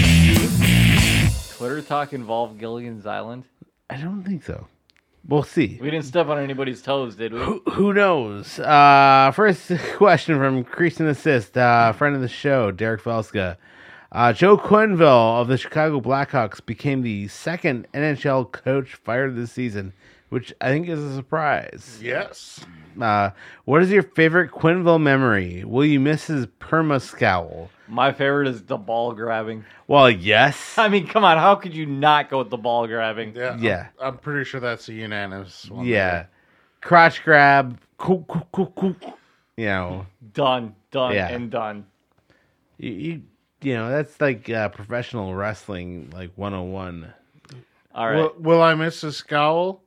Speaker 2: Twitter talk involved Gilligan's Island.
Speaker 1: I don't think so. We'll see.
Speaker 2: We didn't step on anybody's toes, did we?
Speaker 1: Who, who knows? Uh, first question from Crease and Assist, uh, friend of the show, Derek Felska. Uh, Joe Quenneville of the Chicago Blackhawks became the second N H L coach fired this season, which I think is a surprise.
Speaker 3: yes.
Speaker 1: Uh, what is your favorite Quenneville memory? Will you miss his perma scowl?
Speaker 2: My favorite is the ball grabbing.
Speaker 1: Well, yes.
Speaker 2: I mean, come on, how could you not go with the ball grabbing?
Speaker 3: Yeah.
Speaker 1: Yeah.
Speaker 3: I'm, I'm pretty sure that's a unanimous one.
Speaker 1: Yeah. Crotch grab. Coo, coo, coo, coo. You know.
Speaker 2: Done, done,
Speaker 1: Yeah.
Speaker 2: and done.
Speaker 1: You, you, you know, that's like uh, professional wrestling, like one oh one.
Speaker 2: All right.
Speaker 3: Will, will I miss a scowl?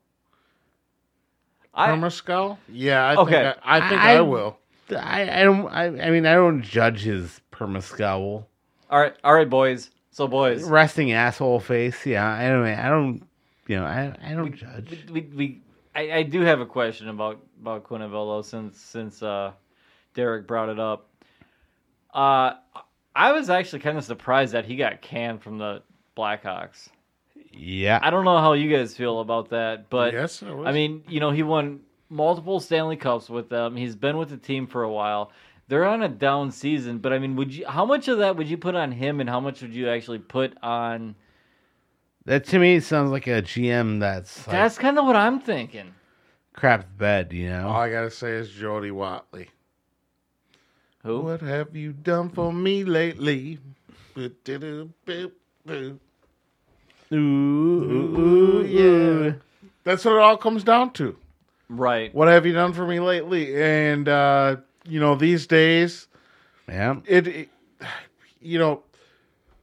Speaker 2: I,
Speaker 3: Perma scowl? Yeah, I
Speaker 2: Okay.
Speaker 3: think I, I think I,
Speaker 1: I-
Speaker 3: will.
Speaker 1: I, I don't. I, I mean, I don't judge his perma scowl.
Speaker 2: all right, all right, boys. So, boys,
Speaker 1: Resting asshole face. Yeah. I don't. I don't. You know. I. I don't judge.
Speaker 2: we, we I, I do have a question about about Quenneville since since uh, Derek brought it up. Uh, I was actually kind of surprised that he got canned from the Blackhawks.
Speaker 1: Yeah.
Speaker 2: I don't know how you guys feel about that, but
Speaker 3: Yes, I was.
Speaker 2: I mean, you know, he won multiple Stanley Cups with them. He's been with the team for a while. They're on a down season, but I mean, would you? How much of that would you put on him, and how much would you actually put on?
Speaker 1: That to me sounds like a G M that's like
Speaker 2: That's kind of what I'm thinking.
Speaker 1: crap the bed. You know.
Speaker 3: all I gotta say is Jody Watley.
Speaker 2: Who?
Speaker 3: What have you done for me lately? Boo-doo-boo-boo.
Speaker 1: Ooh, ooh, ooh, yeah.
Speaker 3: That's what it all comes down to.
Speaker 2: Right.
Speaker 3: What have you done for me lately? And uh, you know, these days,
Speaker 1: Yeah.
Speaker 3: it, it you know,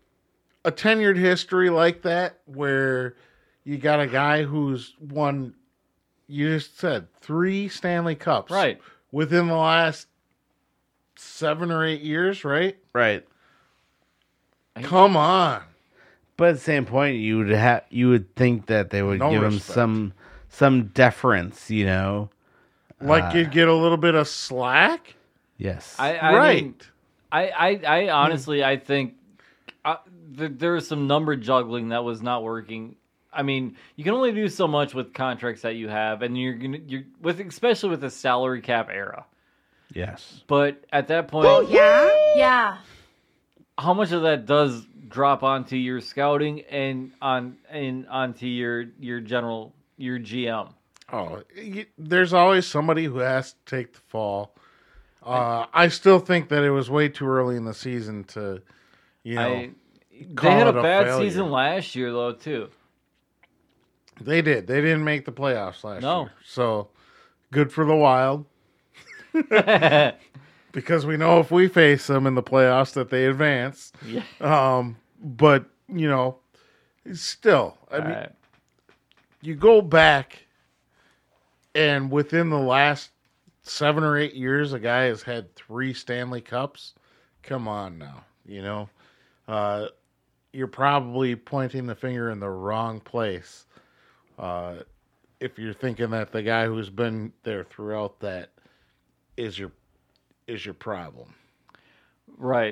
Speaker 3: a tenured history like that where you got a guy who's won, you just said, three Stanley Cups.
Speaker 2: Right.
Speaker 3: Within the last seven or eight years, right?
Speaker 1: Right.
Speaker 3: Come on.
Speaker 1: But at the same point, you would have you would think that they would
Speaker 3: No
Speaker 1: give
Speaker 3: respect.
Speaker 1: him some some deference, you know.
Speaker 3: Like
Speaker 1: Uh,
Speaker 3: you'd get a little bit of slack.
Speaker 1: Yes.
Speaker 2: I, I
Speaker 3: Right.
Speaker 2: mean, I, I, I honestly, I think uh, th- there was some number juggling that was not working. I mean, you can only do so much with contracts that you have, and you're gonna, you're with, especially with the salary cap era.
Speaker 1: Yes.
Speaker 2: But at that point,
Speaker 8: Yeah? Yeah.
Speaker 2: how much of that does drop onto your scouting and on and onto your your general your G M?
Speaker 3: Oh, y- there's always somebody who has to take the fall. Uh, I still think that it was way too early in the season to, you know,
Speaker 2: I, they
Speaker 3: call
Speaker 2: had a
Speaker 3: it a
Speaker 2: bad
Speaker 3: failure.
Speaker 2: season last year, though, too.
Speaker 3: they did. They didn't make the playoffs last
Speaker 2: No.
Speaker 3: year. So good for the Wild. Because we know if we face them in the playoffs that they advance.
Speaker 2: Yeah.
Speaker 3: Um, but, you know, still, I
Speaker 2: All
Speaker 3: mean,
Speaker 2: right.
Speaker 3: you go back and within the last seven or eight years, a guy has had three Stanley Cups. Come on now, you know, uh, you're probably pointing the finger in the wrong place. Uh, if you're thinking that the guy who's been there throughout that is your, is your problem.
Speaker 2: Right.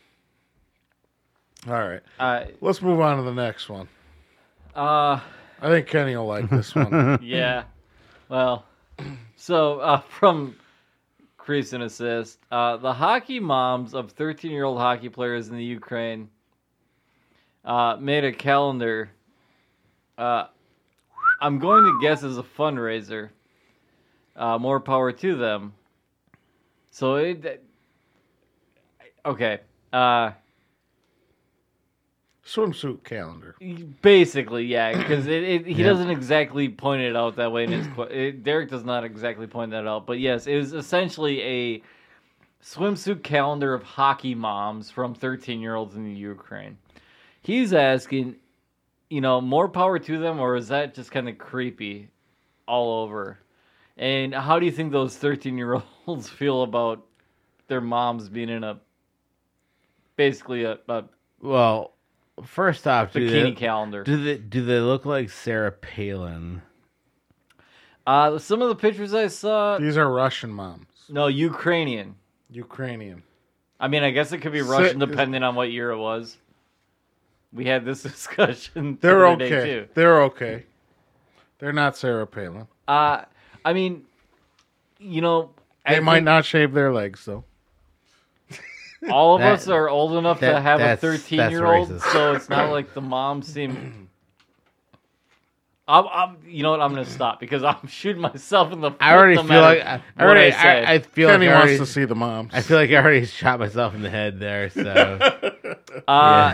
Speaker 3: All right.
Speaker 2: Uh,
Speaker 3: Let's move on to the next one.
Speaker 2: uh,
Speaker 3: I think Kenny will like this one.
Speaker 2: yeah. Well, so uh, from Crease and Assist, uh, the hockey moms of thirteen-year-old hockey players in the Ukraine uh, made a calendar. Uh, I'm going to guess as a fundraiser. Uh, more power to them. So it. Okay. Uh,
Speaker 3: Swimsuit calendar.
Speaker 2: Basically, yeah, because it, it, he
Speaker 1: Yeah.
Speaker 2: doesn't exactly point it out that way in his que- it, Derek does not exactly point that out, but yes, it was essentially a swimsuit calendar of hockey moms from thirteen-year-olds in the Ukraine. He's asking, you know, more power to them, or is that just kind of creepy all over? And how do you think those thirteen-year-olds feel about their moms being in a basically a, a
Speaker 1: Well, first off, do
Speaker 2: bikini
Speaker 1: they,
Speaker 2: calendar?
Speaker 1: do they do they look like Sarah Palin?
Speaker 2: Uh, some of the pictures I saw,
Speaker 3: These are Russian moms.
Speaker 2: no, Ukrainian.
Speaker 3: Ukrainian.
Speaker 2: I mean, I guess it could be
Speaker 3: Sa-
Speaker 2: Russian depending on what year it was. We had this discussion. the
Speaker 3: They're
Speaker 2: other day,
Speaker 3: okay.
Speaker 2: too.
Speaker 3: They're okay. They're not Sarah Palin.
Speaker 2: Uh, I mean, you know,
Speaker 3: They
Speaker 2: I
Speaker 3: might
Speaker 2: think
Speaker 3: not shave their legs though.
Speaker 2: all of
Speaker 1: That-
Speaker 2: us are old enough to
Speaker 1: that-
Speaker 2: have a
Speaker 1: that's- that's
Speaker 2: thirteen-year-old,
Speaker 1: racist.
Speaker 2: so it's not like the moms seem. I'm, I'm, you know what? I'm gonna stop because I'm shooting myself in the.
Speaker 1: I already
Speaker 2: no
Speaker 1: feel
Speaker 2: matter
Speaker 1: like I, I already
Speaker 2: what I say.
Speaker 1: I, I feel
Speaker 3: Kenny
Speaker 1: like I
Speaker 3: wants
Speaker 1: already,
Speaker 3: to see the moms.
Speaker 1: I feel like I already shot myself in the head there. So
Speaker 2: Uh,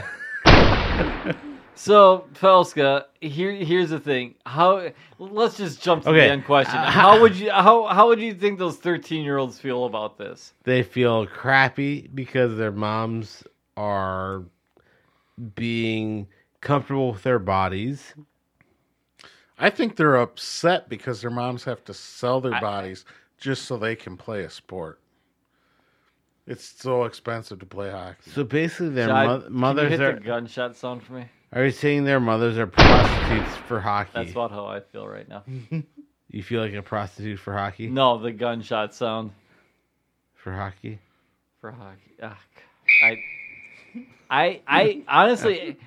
Speaker 2: So, Felska, here here's the thing. How let's just jump to
Speaker 1: Okay,
Speaker 2: the end question.
Speaker 1: uh,
Speaker 2: how would you how how would you think those thirteen-year-olds feel about this?
Speaker 1: they feel crappy because their moms are being comfortable with their bodies.
Speaker 3: I think they're upset because their moms have to sell their bodies just so they can play a sport. It's so expensive to play hockey.
Speaker 1: So basically, their
Speaker 2: Should I-
Speaker 1: mo-
Speaker 2: can
Speaker 1: mothers
Speaker 2: you hit
Speaker 1: are.
Speaker 2: the gunshot sound for me?
Speaker 1: Are you saying their mothers are prostitutes for hockey?
Speaker 2: That's about how I feel right now.
Speaker 1: You feel like a prostitute for hockey?
Speaker 2: No, the gunshot sound
Speaker 1: For hockey?
Speaker 2: for hockey. Ah, I, I, I honestly,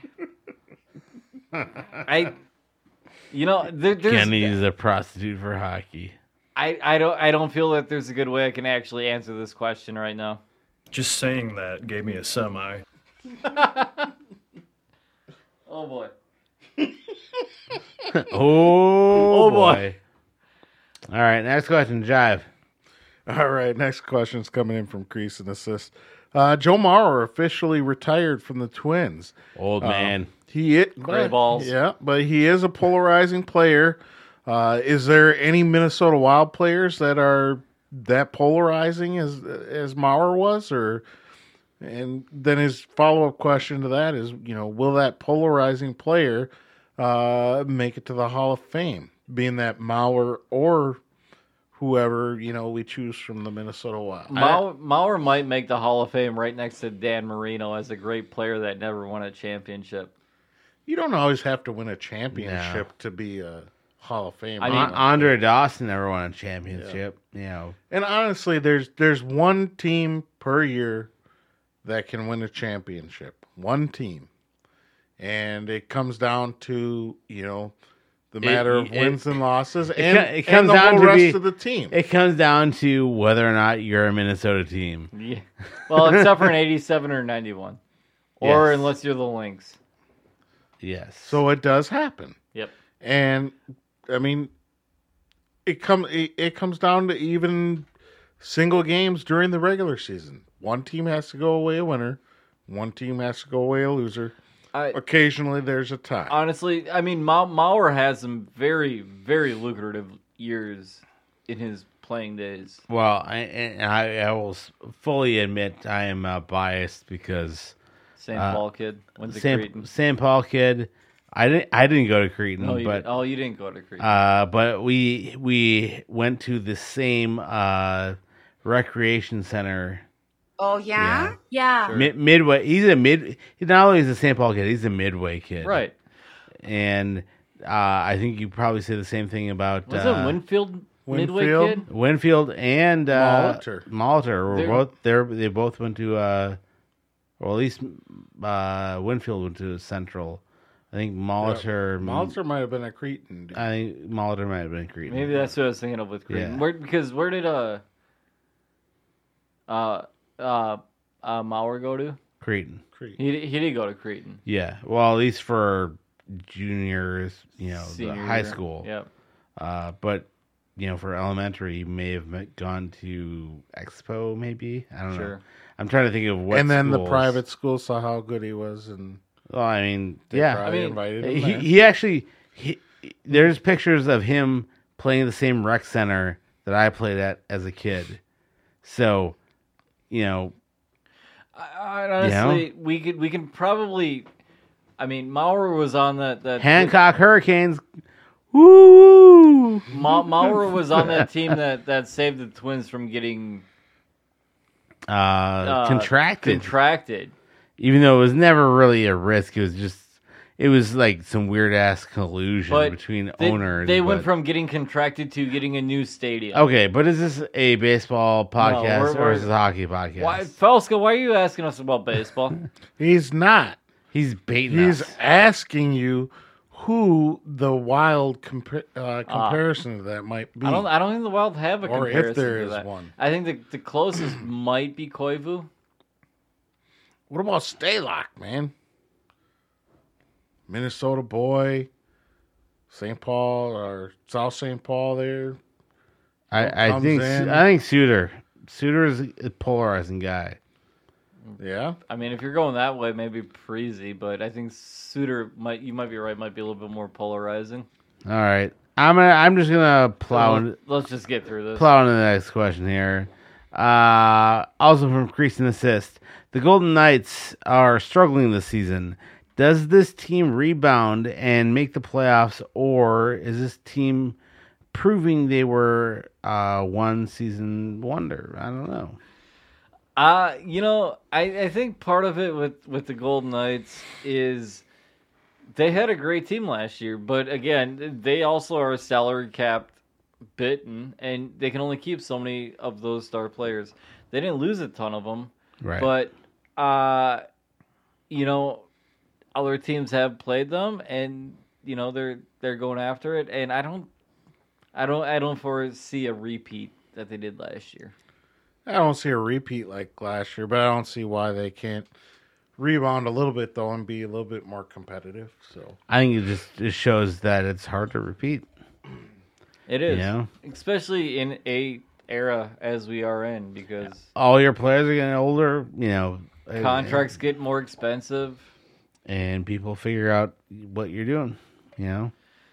Speaker 2: I, you know, there, there's.
Speaker 1: Kenny's a prostitute for hockey.
Speaker 2: I, I don't I don't feel that there's a good way I can actually answer this question right now.
Speaker 9: Just saying that gave me a semi.
Speaker 2: Oh boy.
Speaker 1: oh,
Speaker 2: Oh, boy.
Speaker 1: boy. All right, next question, Jive.
Speaker 3: All right, next question's coming in from Crease and Assist. Uh, Joe Mauer officially retired from the Twins.
Speaker 1: Old
Speaker 3: Uh,
Speaker 1: man.
Speaker 3: He it,
Speaker 2: Gray
Speaker 3: but-
Speaker 2: balls.
Speaker 3: Yeah, but he is a polarizing player. Uh, is there any Minnesota Wild players that are that polarizing as as Mauer was, or And then his follow-up question to that is, you know, will that polarizing player uh, make it to the Hall of Fame, being that Mauer or whoever, you know, we choose from the Minnesota Wild?
Speaker 2: Mauer, Mauer might make the Hall of Fame right next to Dan Marino as a great player that never won a championship.
Speaker 3: You don't always have to win a championship no. to be a Hall of Fame.
Speaker 1: I mean, Andre Dawson never won a championship. Yeah. You know,
Speaker 3: and honestly, there's there's one team per year that can win a championship. One team. And it comes down to, you know, the matter it, of wins it, and losses
Speaker 1: it,
Speaker 3: and,
Speaker 1: it comes
Speaker 3: and the
Speaker 1: down
Speaker 3: whole
Speaker 1: to
Speaker 3: rest
Speaker 1: be,
Speaker 3: of the team.
Speaker 1: It comes down to whether or not you're a Minnesota team.
Speaker 2: Yeah. Well, except for an eighty-seven or ninety-one. Or
Speaker 1: yes.
Speaker 2: unless you're the Lynx.
Speaker 1: Yes.
Speaker 3: So it does happen.
Speaker 2: Yep.
Speaker 3: And, I mean, it, come, it, it comes down to even single games during the regular season. One team has to go away a winner. One team has to go away a loser. I, Occasionally, there's a tie.
Speaker 2: Honestly, I mean, Ma- Mauer has some very, very lucrative years in his playing days.
Speaker 1: Well, I, and I, I will fully admit I am uh, biased because
Speaker 2: Saint Uh, Paul kid went to
Speaker 1: Saint
Speaker 2: Cretin.
Speaker 1: Saint Paul kid. I didn't. I didn't go to Cretin,
Speaker 2: no, you
Speaker 1: but
Speaker 2: didn't. oh, you didn't go to Cretin.
Speaker 1: Uh, but we we went to the same uh, recreation center.
Speaker 10: Oh yeah, yeah.
Speaker 1: yeah. Mid, midway. He's a mid. He not only is a Saint Paul kid, he's a Midway kid,
Speaker 2: right?
Speaker 1: And uh, I think you probably say the same thing about
Speaker 2: was
Speaker 1: uh,
Speaker 2: it Winfield, Midway
Speaker 3: Winfield?
Speaker 2: kid?
Speaker 1: Winfield and uh,
Speaker 3: Molitor.
Speaker 1: Molitor were
Speaker 2: They're-
Speaker 1: both there. They both went to, uh, or at least uh, Winfield went to Central. I think Molitor.
Speaker 3: Yeah, Molitor might have been a Cretin. Dude.
Speaker 1: I think Molitor might have been a Cretin.
Speaker 2: Maybe that's what I was thinking of with Cretin.
Speaker 1: Yeah.
Speaker 2: Where, because where did uh uh uh uh Mauer go to?
Speaker 1: Cretin.
Speaker 3: Cretin.
Speaker 2: He he did go to Cretin.
Speaker 1: Yeah. Well, at least for juniors, you know,
Speaker 2: Senior
Speaker 1: the high
Speaker 2: year.
Speaker 1: school.
Speaker 2: Yep.
Speaker 1: Uh, but you know, for elementary, you may have met- gone to Expo. Maybe I don't know.
Speaker 2: Sure.
Speaker 1: I'm trying to think of what.
Speaker 3: And then
Speaker 1: schools.
Speaker 3: the private school saw how good he was, and
Speaker 1: Well, I mean,
Speaker 3: they
Speaker 1: yeah.
Speaker 3: probably
Speaker 2: I mean,
Speaker 3: invited him
Speaker 1: He
Speaker 3: there.
Speaker 1: he actually he, there's pictures of him playing the same rec center that I played at as a kid. So, you know,
Speaker 2: I, I honestly, we could we can probably. I mean, Mauer was on that that
Speaker 1: Hancock Hurricanes. Woo!
Speaker 2: Ma- Mauer was on that team that, that saved the Twins from getting
Speaker 1: Uh,
Speaker 2: uh,
Speaker 1: contracted.
Speaker 2: Contracted.
Speaker 1: Even though it was never really a risk, it was just it was like some weird ass collusion
Speaker 2: But
Speaker 1: between
Speaker 2: they,
Speaker 1: owners.
Speaker 2: They went
Speaker 1: but-
Speaker 2: from getting contracted to getting a new stadium.
Speaker 1: Okay, but is this a baseball podcast
Speaker 2: we're-
Speaker 1: or
Speaker 2: we're-
Speaker 1: is this a hockey podcast?
Speaker 2: Why, Felska, why are you asking us about baseball?
Speaker 3: He's not.
Speaker 1: He's baiting
Speaker 3: He's
Speaker 1: us.
Speaker 3: asking you who the Wild compa- uh, comparison to that might be.
Speaker 2: I don't. I don't think the Wild have a
Speaker 3: Or
Speaker 2: comparison
Speaker 3: if there
Speaker 2: to
Speaker 3: is
Speaker 2: that.
Speaker 3: one.
Speaker 2: I think the the closest might be Koivu.
Speaker 3: What about Staylock, man? Minnesota boy, Saint Paul or South Saint Paul there.
Speaker 1: I, I
Speaker 3: comes
Speaker 1: think
Speaker 3: in.
Speaker 1: I think Suter. Suter is a polarizing guy.
Speaker 3: Yeah.
Speaker 2: I mean, if you're going that way, maybe Parisi, but I think Suter might. You might be right. Might be a little bit more polarizing.
Speaker 1: All right, I'm gonna. I'm just gonna plow.
Speaker 2: So
Speaker 1: in,
Speaker 2: let's, let's just get through this.
Speaker 1: plow into the next question here. Uh, also from Crease and Assist, the Golden Knights are struggling this season. Does this team rebound and make the playoffs, or is this team proving they were uh, one season wonder? I don't know.
Speaker 2: Uh, you know, I, I think part of it with, with the Golden Knights is they had a great team last year, but again, they also are salary capped bitten, and they can only keep so many of those star players. They didn't lose a ton of them,
Speaker 1: Right.
Speaker 2: but, uh, you know, other teams have played them, and, you know, they're they're going after it, and I don't, I don't, I don't foresee a repeat that they did last year.
Speaker 3: I don't see a repeat like last year, but I don't see why they can't rebound a little bit though and be a little bit more competitive. So
Speaker 1: I think it just it shows that it's hard to repeat.
Speaker 2: It is,
Speaker 1: You know?
Speaker 2: especially in a era as we are in, because
Speaker 1: All your players are getting older, you know.
Speaker 2: contracts get more expensive.
Speaker 1: and people figure out what you're doing, you know.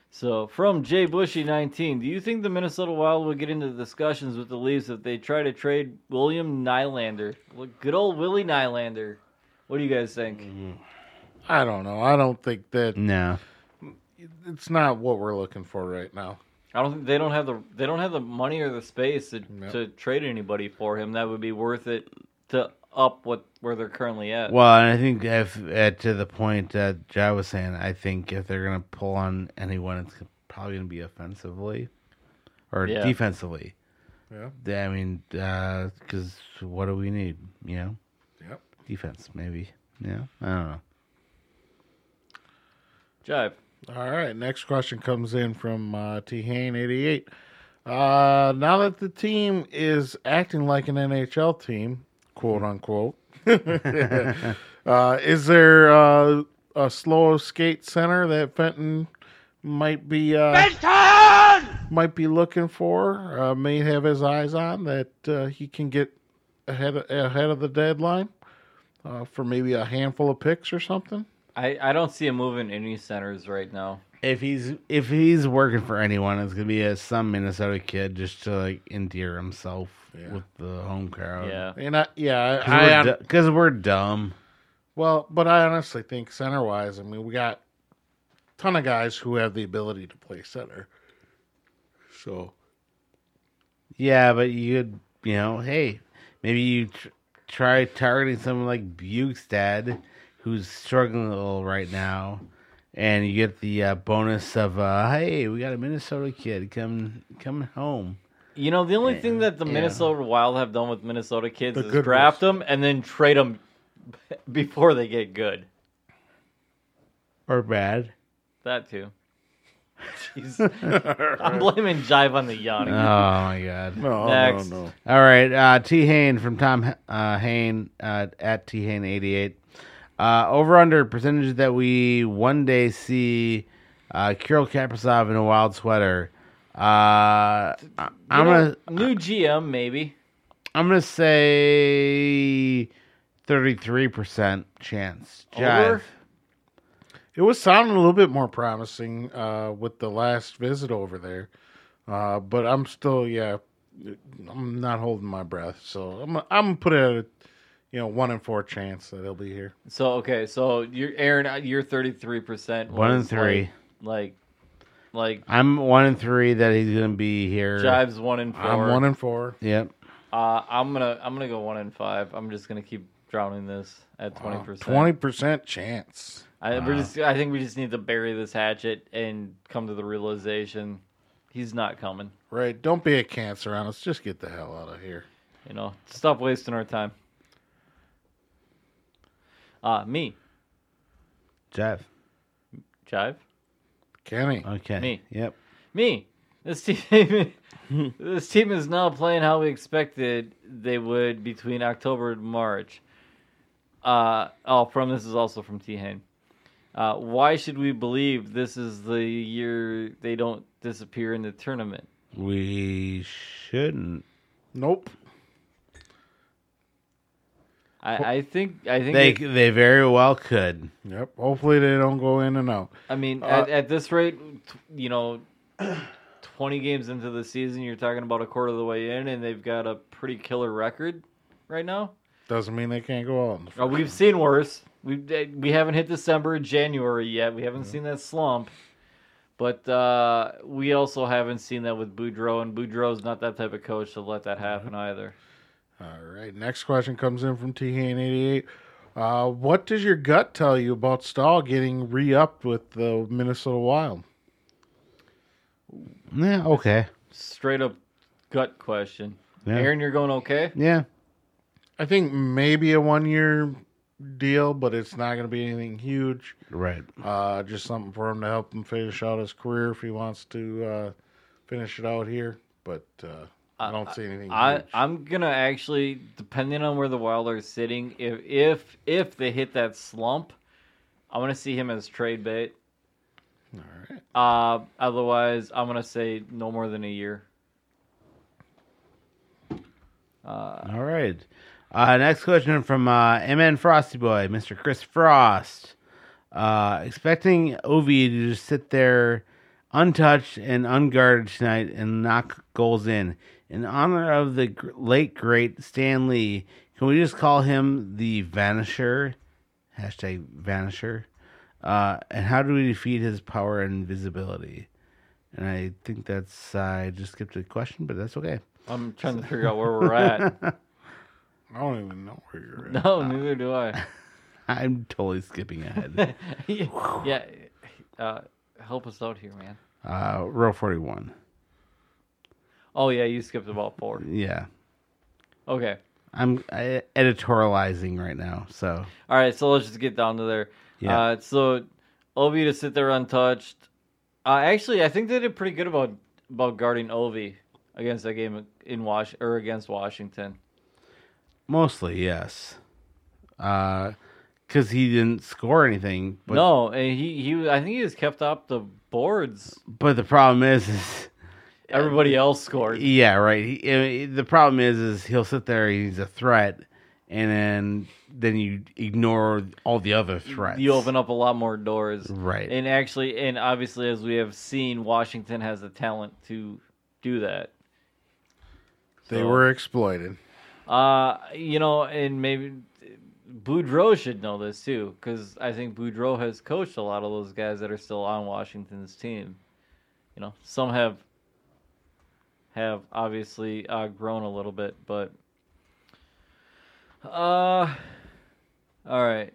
Speaker 2: So, from Jay Bushy nineteen, do you think the Minnesota Wild would get into discussions with the Leafs if they try to trade William Nylander? Look, good old Willie Nylander. What do you guys think?
Speaker 3: I don't know. I don't think that.
Speaker 1: No.
Speaker 3: It's not what we're looking for right now.
Speaker 2: I don't think they don't have the they don't have the money or the space to,
Speaker 3: Yep.
Speaker 2: to trade anybody for him that would be worth it to up what where they're currently at.
Speaker 1: Well, and I think if uh, to the point that Jai was saying, I think if they're gonna pull on anyone, it's probably gonna be offensively or
Speaker 2: Yeah.
Speaker 1: defensively.
Speaker 3: Yeah.
Speaker 1: I mean, because what do we need? You know,
Speaker 3: Yep.
Speaker 1: defense maybe. Yeah, I don't know.
Speaker 2: Jive.
Speaker 3: All right. Next question comes in from uh, T Hain eighty-eight. Uh, now that the team is acting like an N H L team, quote unquote, uh, is there uh, a slow skate center that Fenton might be uh, might be looking for? Uh, may have his eyes on that uh, he can get ahead of, ahead of the deadline uh, for maybe a handful of picks or something.
Speaker 2: I, I don't see him moving any centers right now.
Speaker 1: If he's if he's working for anyone, it's gonna be a some Minnesota kid just to like endear himself
Speaker 3: Yeah.
Speaker 1: with the home crowd.
Speaker 2: Yeah.
Speaker 3: And I, yeah,
Speaker 1: because
Speaker 3: I,
Speaker 1: we're,
Speaker 3: I,
Speaker 1: du- 'cause we're dumb.
Speaker 3: Well, but I honestly think center wise, I mean, we got a ton of guys who have the ability to play center. So,
Speaker 1: Yeah, but you could, you know, hey, maybe you tr- try targeting someone like Bukestad, who's struggling a little right now, and you get the uh, bonus of, uh, hey, we got a Minnesota kid come coming home.
Speaker 2: You know, the only thing that the
Speaker 1: Yeah.
Speaker 2: Minnesota Wild have done with Minnesota kids
Speaker 3: The
Speaker 2: is
Speaker 3: good
Speaker 2: draft
Speaker 3: ones.
Speaker 2: them and then trade them before they get good.
Speaker 1: Or bad.
Speaker 2: That too. Jeez. I'm blaming Jive on the
Speaker 1: Oh,
Speaker 2: yawning.
Speaker 1: my God.
Speaker 3: no,
Speaker 2: Next.
Speaker 3: no, no.
Speaker 1: All right, uh, T. Hain from Tom uh, Hain uh, at T. Hain eighty-eight. Uh, over under percentage that we one day see uh, Kirill Kaprizov in a wild sweater. Uh, I- I'm
Speaker 2: You know,
Speaker 1: gonna
Speaker 2: new G M maybe.
Speaker 1: I'm gonna say thirty-three percent chance. Jive.
Speaker 2: Over?
Speaker 3: It was sounding a little bit more promising uh, with the last visit over there, uh, but I'm still, yeah, I'm not holding my breath. So I'm, I'm gonna put it at a, you know, one in four chance that he'll be here.
Speaker 2: So okay, so you're Aaron, you're thirty-three percent.
Speaker 1: One in three.
Speaker 2: Like, like, like
Speaker 1: I'm one in three that he's gonna be here.
Speaker 2: Jive's one in four.
Speaker 3: I'm one in four.
Speaker 1: Yep.
Speaker 2: Uh, I'm gonna I'm gonna go one in five. I'm just gonna keep drowning this at twenty percent.
Speaker 3: Twenty percent chance.
Speaker 2: I we're just I think we just need to bury this hatchet and come to the realization he's not coming.
Speaker 3: Right. Don't be a cancer on us. Just get the hell out of here.
Speaker 2: You know, stop wasting our time. Uh me,
Speaker 1: Jive.
Speaker 2: Jive,
Speaker 3: Kenny.
Speaker 1: Okay.
Speaker 2: Me.
Speaker 1: Yep.
Speaker 2: me. This team, this team is now playing how we expected they would between October and March. Uh oh, from this is also from T. Hain. Uh, why should we believe this is the year they don't disappear in the tournament?
Speaker 1: We shouldn't.
Speaker 3: Nope.
Speaker 2: I, I think I think
Speaker 1: They
Speaker 2: it-
Speaker 1: they very well could.
Speaker 3: Yep. Hopefully they don't go in and out.
Speaker 2: I mean,
Speaker 3: Uh,
Speaker 2: at, at this rate, t- you know, twenty games into the season, you're talking about a quarter of the way in, and they've got a pretty killer record right now.
Speaker 3: Doesn't mean they can't go out in the
Speaker 2: Uh, we've seen worse. We we haven't hit December, January yet. We haven't seen that slump, but uh, we also haven't seen that with Boudreaux, and Boudreaux's not that type of coach to let that happen either.
Speaker 3: All right. Next question comes in from T Hain eighty-eight. Uh, what does your gut tell you about Stahl getting re-upped with the Minnesota Wild?
Speaker 1: Yeah. Okay.
Speaker 2: Straight up gut question.
Speaker 1: Yeah.
Speaker 2: Aaron, you're going okay?
Speaker 1: Yeah.
Speaker 3: I think maybe a one-year deal, but it's not going to be anything huge.
Speaker 1: Right.
Speaker 3: Uh, just something for him to help him finish out his career if he wants to uh, finish it out here. But uh, I don't see anything
Speaker 2: I,
Speaker 3: huge.
Speaker 2: I'm gonna actually, depending on where the Wild are sitting, if if if they hit that slump, I'm gonna see him as trade bait.
Speaker 3: All right.
Speaker 2: Uh, otherwise, I'm gonna say no more than a year. Uh,
Speaker 1: All right. Uh, next question from uh, M N Frosty Boy, Mister Chris Frost. Uh, expecting Ovi to just sit there untouched and unguarded tonight and knock goals in. In honor of the gr- late, great Stan Lee, can we just call him the Vanisher? Hashtag Vanisher. Uh, and how do we defeat his power and invisibility? And I think that's, uh, I just skipped a question, but that's okay.
Speaker 2: I'm trying to figure out where we're at.
Speaker 3: I don't even know where you're at.
Speaker 2: No, neither do I.
Speaker 1: I'm totally skipping ahead.
Speaker 2: yeah, uh, help us out here, man.
Speaker 1: Uh, row forty-one.
Speaker 2: Oh, yeah, you skipped about four.
Speaker 1: Yeah.
Speaker 2: Okay.
Speaker 1: I'm uh, editorializing right now, so.
Speaker 2: All right, so let's just get down to there.
Speaker 1: Yeah.
Speaker 2: Uh, so, Ovi to sit there untouched. Uh, actually, I think they did pretty good about about guarding Ovi against that game in Wash or against Washington.
Speaker 1: Mostly, yes. Uh, because he didn't score anything. But,
Speaker 2: no, and he, he I think he was kept up the boards.
Speaker 1: But the problem is, is
Speaker 2: everybody else scored.
Speaker 1: Yeah, right. He, I mean, the problem is, is he'll sit there. He's a threat, and then then you ignore all the other threats.
Speaker 2: You open up a lot more doors,
Speaker 1: right?
Speaker 2: And actually, and obviously, as we have seen, Washington has the talent to do that.
Speaker 3: They
Speaker 2: So,
Speaker 3: were exploited.
Speaker 2: Uh, you know, and maybe Boudreaux should know this too, because I think Boudreaux has coached a lot of those guys that are still on Washington's team. You know, some have have obviously uh, grown a little bit, but uh, all right.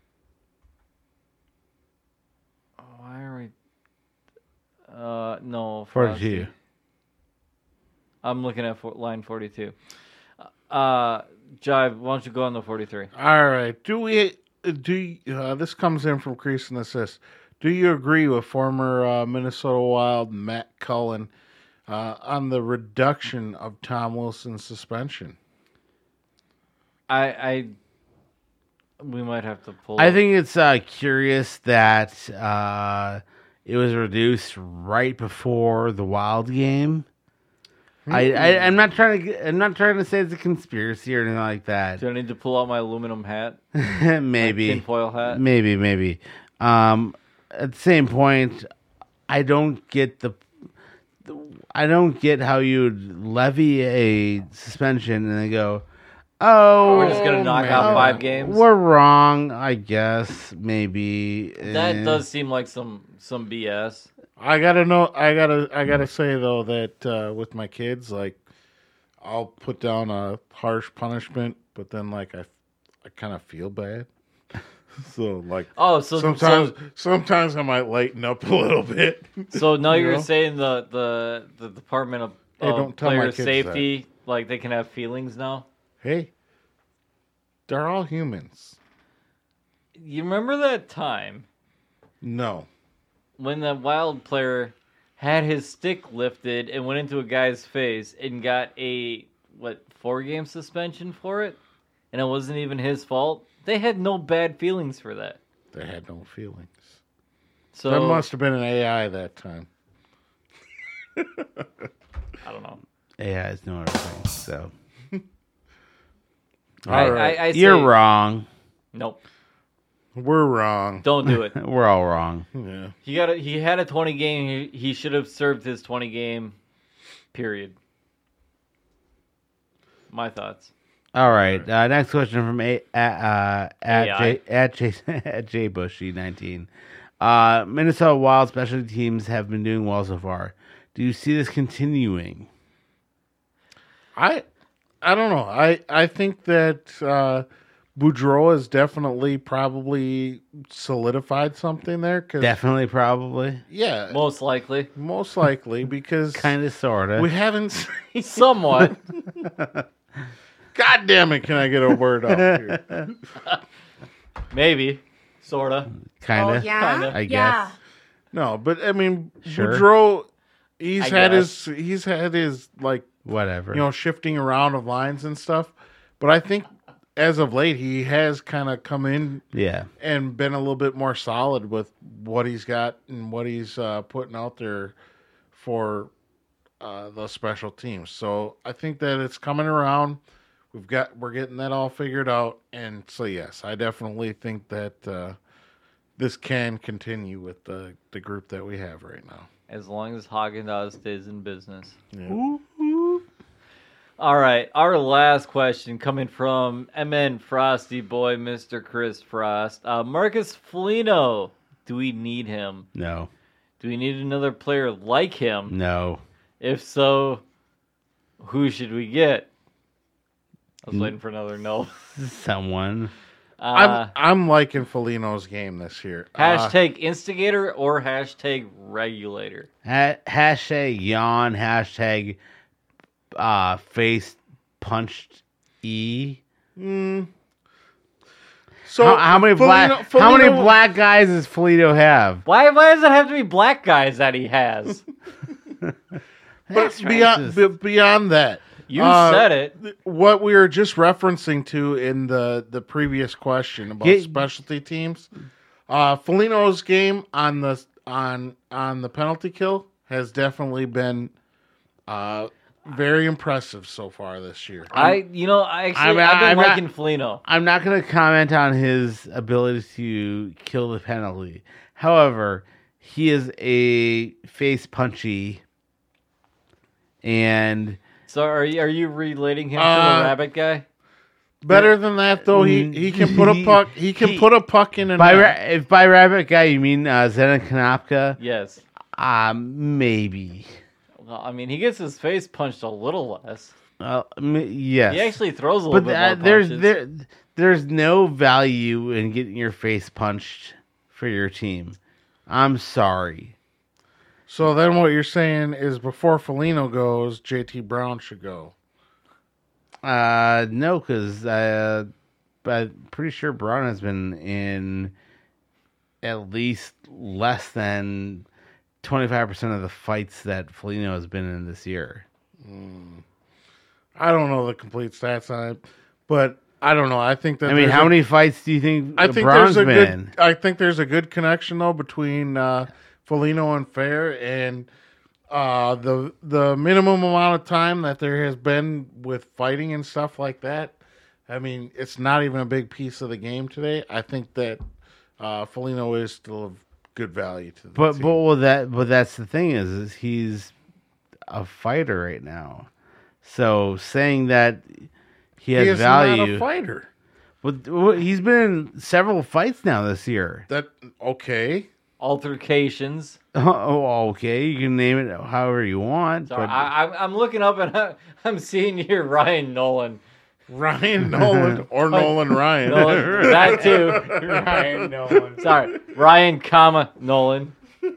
Speaker 2: Why are we? Uh, no.
Speaker 1: forty-two.
Speaker 2: Frosty. I'm looking at for, line forty-two. Uh, Jive, why don't you go on the forty-three?
Speaker 3: All right. Do we? Do you, uh, this comes in from Crease and Assist. Do you agree with former uh, Minnesota Wild Matt Cullen uh, on the reduction of Tom Wilson's suspension?
Speaker 2: I, I, we might have to pull.
Speaker 1: I think it's uh, curious that uh, it was reduced right before the Wild game. I, I I'm not trying to I'm not trying to say it's a conspiracy or anything like that.
Speaker 2: Do I need to pull out my aluminum hat?
Speaker 1: Maybe
Speaker 2: My tinfoil hat.
Speaker 1: Maybe maybe. Um, at the same point, I don't get the. I don't get how you'd levy a suspension and then go, oh,
Speaker 2: we're just gonna knock
Speaker 1: man,
Speaker 2: out five games.
Speaker 1: We're wrong, I guess. Maybe
Speaker 2: That
Speaker 1: Eh.
Speaker 2: does seem like some some B S.
Speaker 3: I gotta know. I gotta. I gotta say though that uh, with my kids, like, I'll put down a harsh punishment, but then like I, I kind of feel bad. So like,
Speaker 2: Oh, so-
Speaker 3: sometimes
Speaker 2: so-
Speaker 3: sometimes I might lighten up a little bit.
Speaker 2: So now
Speaker 3: You
Speaker 2: you're
Speaker 3: know?
Speaker 2: saying the the the Department of,
Speaker 3: Hey,
Speaker 2: of
Speaker 3: don't tell my
Speaker 2: Player
Speaker 3: kids
Speaker 2: Safety, like they can have feelings now.
Speaker 3: Hey, they're all humans.
Speaker 2: You remember that time
Speaker 3: No.
Speaker 2: when the Wild player had his stick lifted and went into a guy's face and got a what four game suspension for it, and it wasn't even his fault? They had no bad feelings for that.
Speaker 3: They had no feelings.
Speaker 2: So
Speaker 3: That must have been an A I that time.
Speaker 2: I don't know.
Speaker 1: A I is no everything. So
Speaker 2: I, I, I say,
Speaker 1: you're wrong.
Speaker 2: Nope.
Speaker 3: We're wrong.
Speaker 2: Don't do it.
Speaker 1: We're all wrong.
Speaker 3: Yeah.
Speaker 2: He got a, he had a twenty game. He, he should have served his twenty game. Period. My thoughts.
Speaker 1: All right. Uh, next question from a, uh, uh, at
Speaker 2: A I.
Speaker 1: J at J at J Bushy nineteen. Uh, Minnesota Wild specialty teams have been doing well so far. Do you see this continuing?
Speaker 3: I I don't know. I, I think that uh, Boudreaux has definitely probably solidified something there. Cause,
Speaker 1: Definitely, probably,
Speaker 3: Yeah.
Speaker 2: Most likely.
Speaker 3: Most likely because
Speaker 1: kind of, sort of.
Speaker 3: we haven't seen.
Speaker 2: Somewhat.
Speaker 3: God damn it! Can I get a word out here?
Speaker 2: Maybe. Sorta.
Speaker 1: Kind of.
Speaker 10: Oh, yeah?
Speaker 2: Kinda.
Speaker 1: I
Speaker 10: Yeah.
Speaker 1: guess.
Speaker 3: No, but I mean,
Speaker 1: Sure.
Speaker 3: Boudreaux, he's
Speaker 2: I
Speaker 3: had
Speaker 2: guess.
Speaker 3: his he's had his like
Speaker 1: Whatever.
Speaker 3: you know shifting around of lines and stuff. But I think as of late, he has kind of come in
Speaker 1: Yeah.
Speaker 3: and been a little bit more solid with what he's got and what he's uh, putting out there for uh, the special teams. So I think that it's coming around. We've got we're getting that all figured out, and so yes, I definitely think that uh, this can continue with the, the group that we have right now.
Speaker 2: As long as Haagen-Dazs stays in business.
Speaker 3: Yeah.
Speaker 2: All right, our last question coming from M N Frosty Boy, Mister Chris Frost. Uh, Marcus Foligno, do we need him?
Speaker 1: No.
Speaker 2: Do we need another player like him?
Speaker 1: No.
Speaker 2: If so, who should we get? I was waiting for another no.
Speaker 1: Someone.
Speaker 2: Uh,
Speaker 3: I'm I'm liking Foligno's game this year.
Speaker 2: Hashtag instigator or hashtag regulator?
Speaker 1: Ha- hashtag yawn. Hashtag uh, face punched E.
Speaker 3: Mm. So
Speaker 1: how, how many
Speaker 3: Foligno,
Speaker 1: black how many
Speaker 3: Foligno-
Speaker 1: black guys does Foligno have?
Speaker 2: Why why does it have to be black guys that he has?
Speaker 1: That's
Speaker 3: But beyond
Speaker 1: racist.
Speaker 3: be- beyond that,
Speaker 2: You
Speaker 3: uh,
Speaker 2: said it.
Speaker 3: th- What we were just referencing to in the, the previous question about
Speaker 1: Get-
Speaker 3: specialty teams, uh, Foligno's game on the on on the penalty kill has definitely been uh, very impressive so far this year.
Speaker 2: I you know I actually
Speaker 1: I'm-
Speaker 2: I've been
Speaker 1: I'm not-
Speaker 2: liking Foligno.
Speaker 1: I'm not going to comment on his ability to kill the penalty. However, he is a face punchy, and
Speaker 2: So are you are you relating him to
Speaker 3: Uh,
Speaker 2: the rabbit guy?
Speaker 3: Better than that, though, he, he can put a puck. He can
Speaker 1: He-
Speaker 3: put a puck in. A
Speaker 1: by
Speaker 3: net.
Speaker 1: ra- if by rabbit guy you mean uh, Zdeno Konopka,
Speaker 2: Yes.
Speaker 1: um, maybe.
Speaker 2: Well, I mean, he gets his face punched a little less.
Speaker 1: Uh, m- yes,
Speaker 2: He actually throws a little
Speaker 1: but
Speaker 2: bit
Speaker 1: uh,
Speaker 2: more
Speaker 1: there's
Speaker 2: punches.
Speaker 1: there there's no value in getting your face punched for your team. I'm sorry.
Speaker 3: So then, what you're saying is, before Foligno goes, J T Brown should go.
Speaker 1: Uh, no, because uh, I'm pretty sure Brown has been in at least less than twenty-five percent of the fights that Foligno has been in this year.
Speaker 3: Mm. I don't know the complete stats on it, but I don't know. I think that
Speaker 1: I mean,
Speaker 3: there's
Speaker 1: how
Speaker 3: a-
Speaker 1: many fights do you think
Speaker 3: I think
Speaker 1: Brown's
Speaker 3: there's a
Speaker 1: been?
Speaker 3: good. I think there's a good connection though between uh, Foligno and Fair, and uh, the the minimum amount of time that there has been with fighting and stuff like that. I mean, it's not even a big piece of the game today. I think that uh, Foligno is still of good value to the
Speaker 1: But
Speaker 3: team.
Speaker 1: but well, that but that's the thing is, is he's a fighter right now. So saying that he has
Speaker 3: he is
Speaker 1: value,
Speaker 3: not a fighter.
Speaker 1: But well, he's been in several fights now this year.
Speaker 3: That okay?
Speaker 2: Altercations.
Speaker 1: Oh, okay. You can name it however you want.
Speaker 2: Sorry,
Speaker 1: but
Speaker 2: I, I'm- I'm looking up and I, I'm seeing here Ryan Nolan.
Speaker 3: Ryan Nolan or Nolan Ryan.
Speaker 2: Nolan, that too.
Speaker 1: Ryan Nolan.
Speaker 2: Sorry, Ryan, comma Nolan.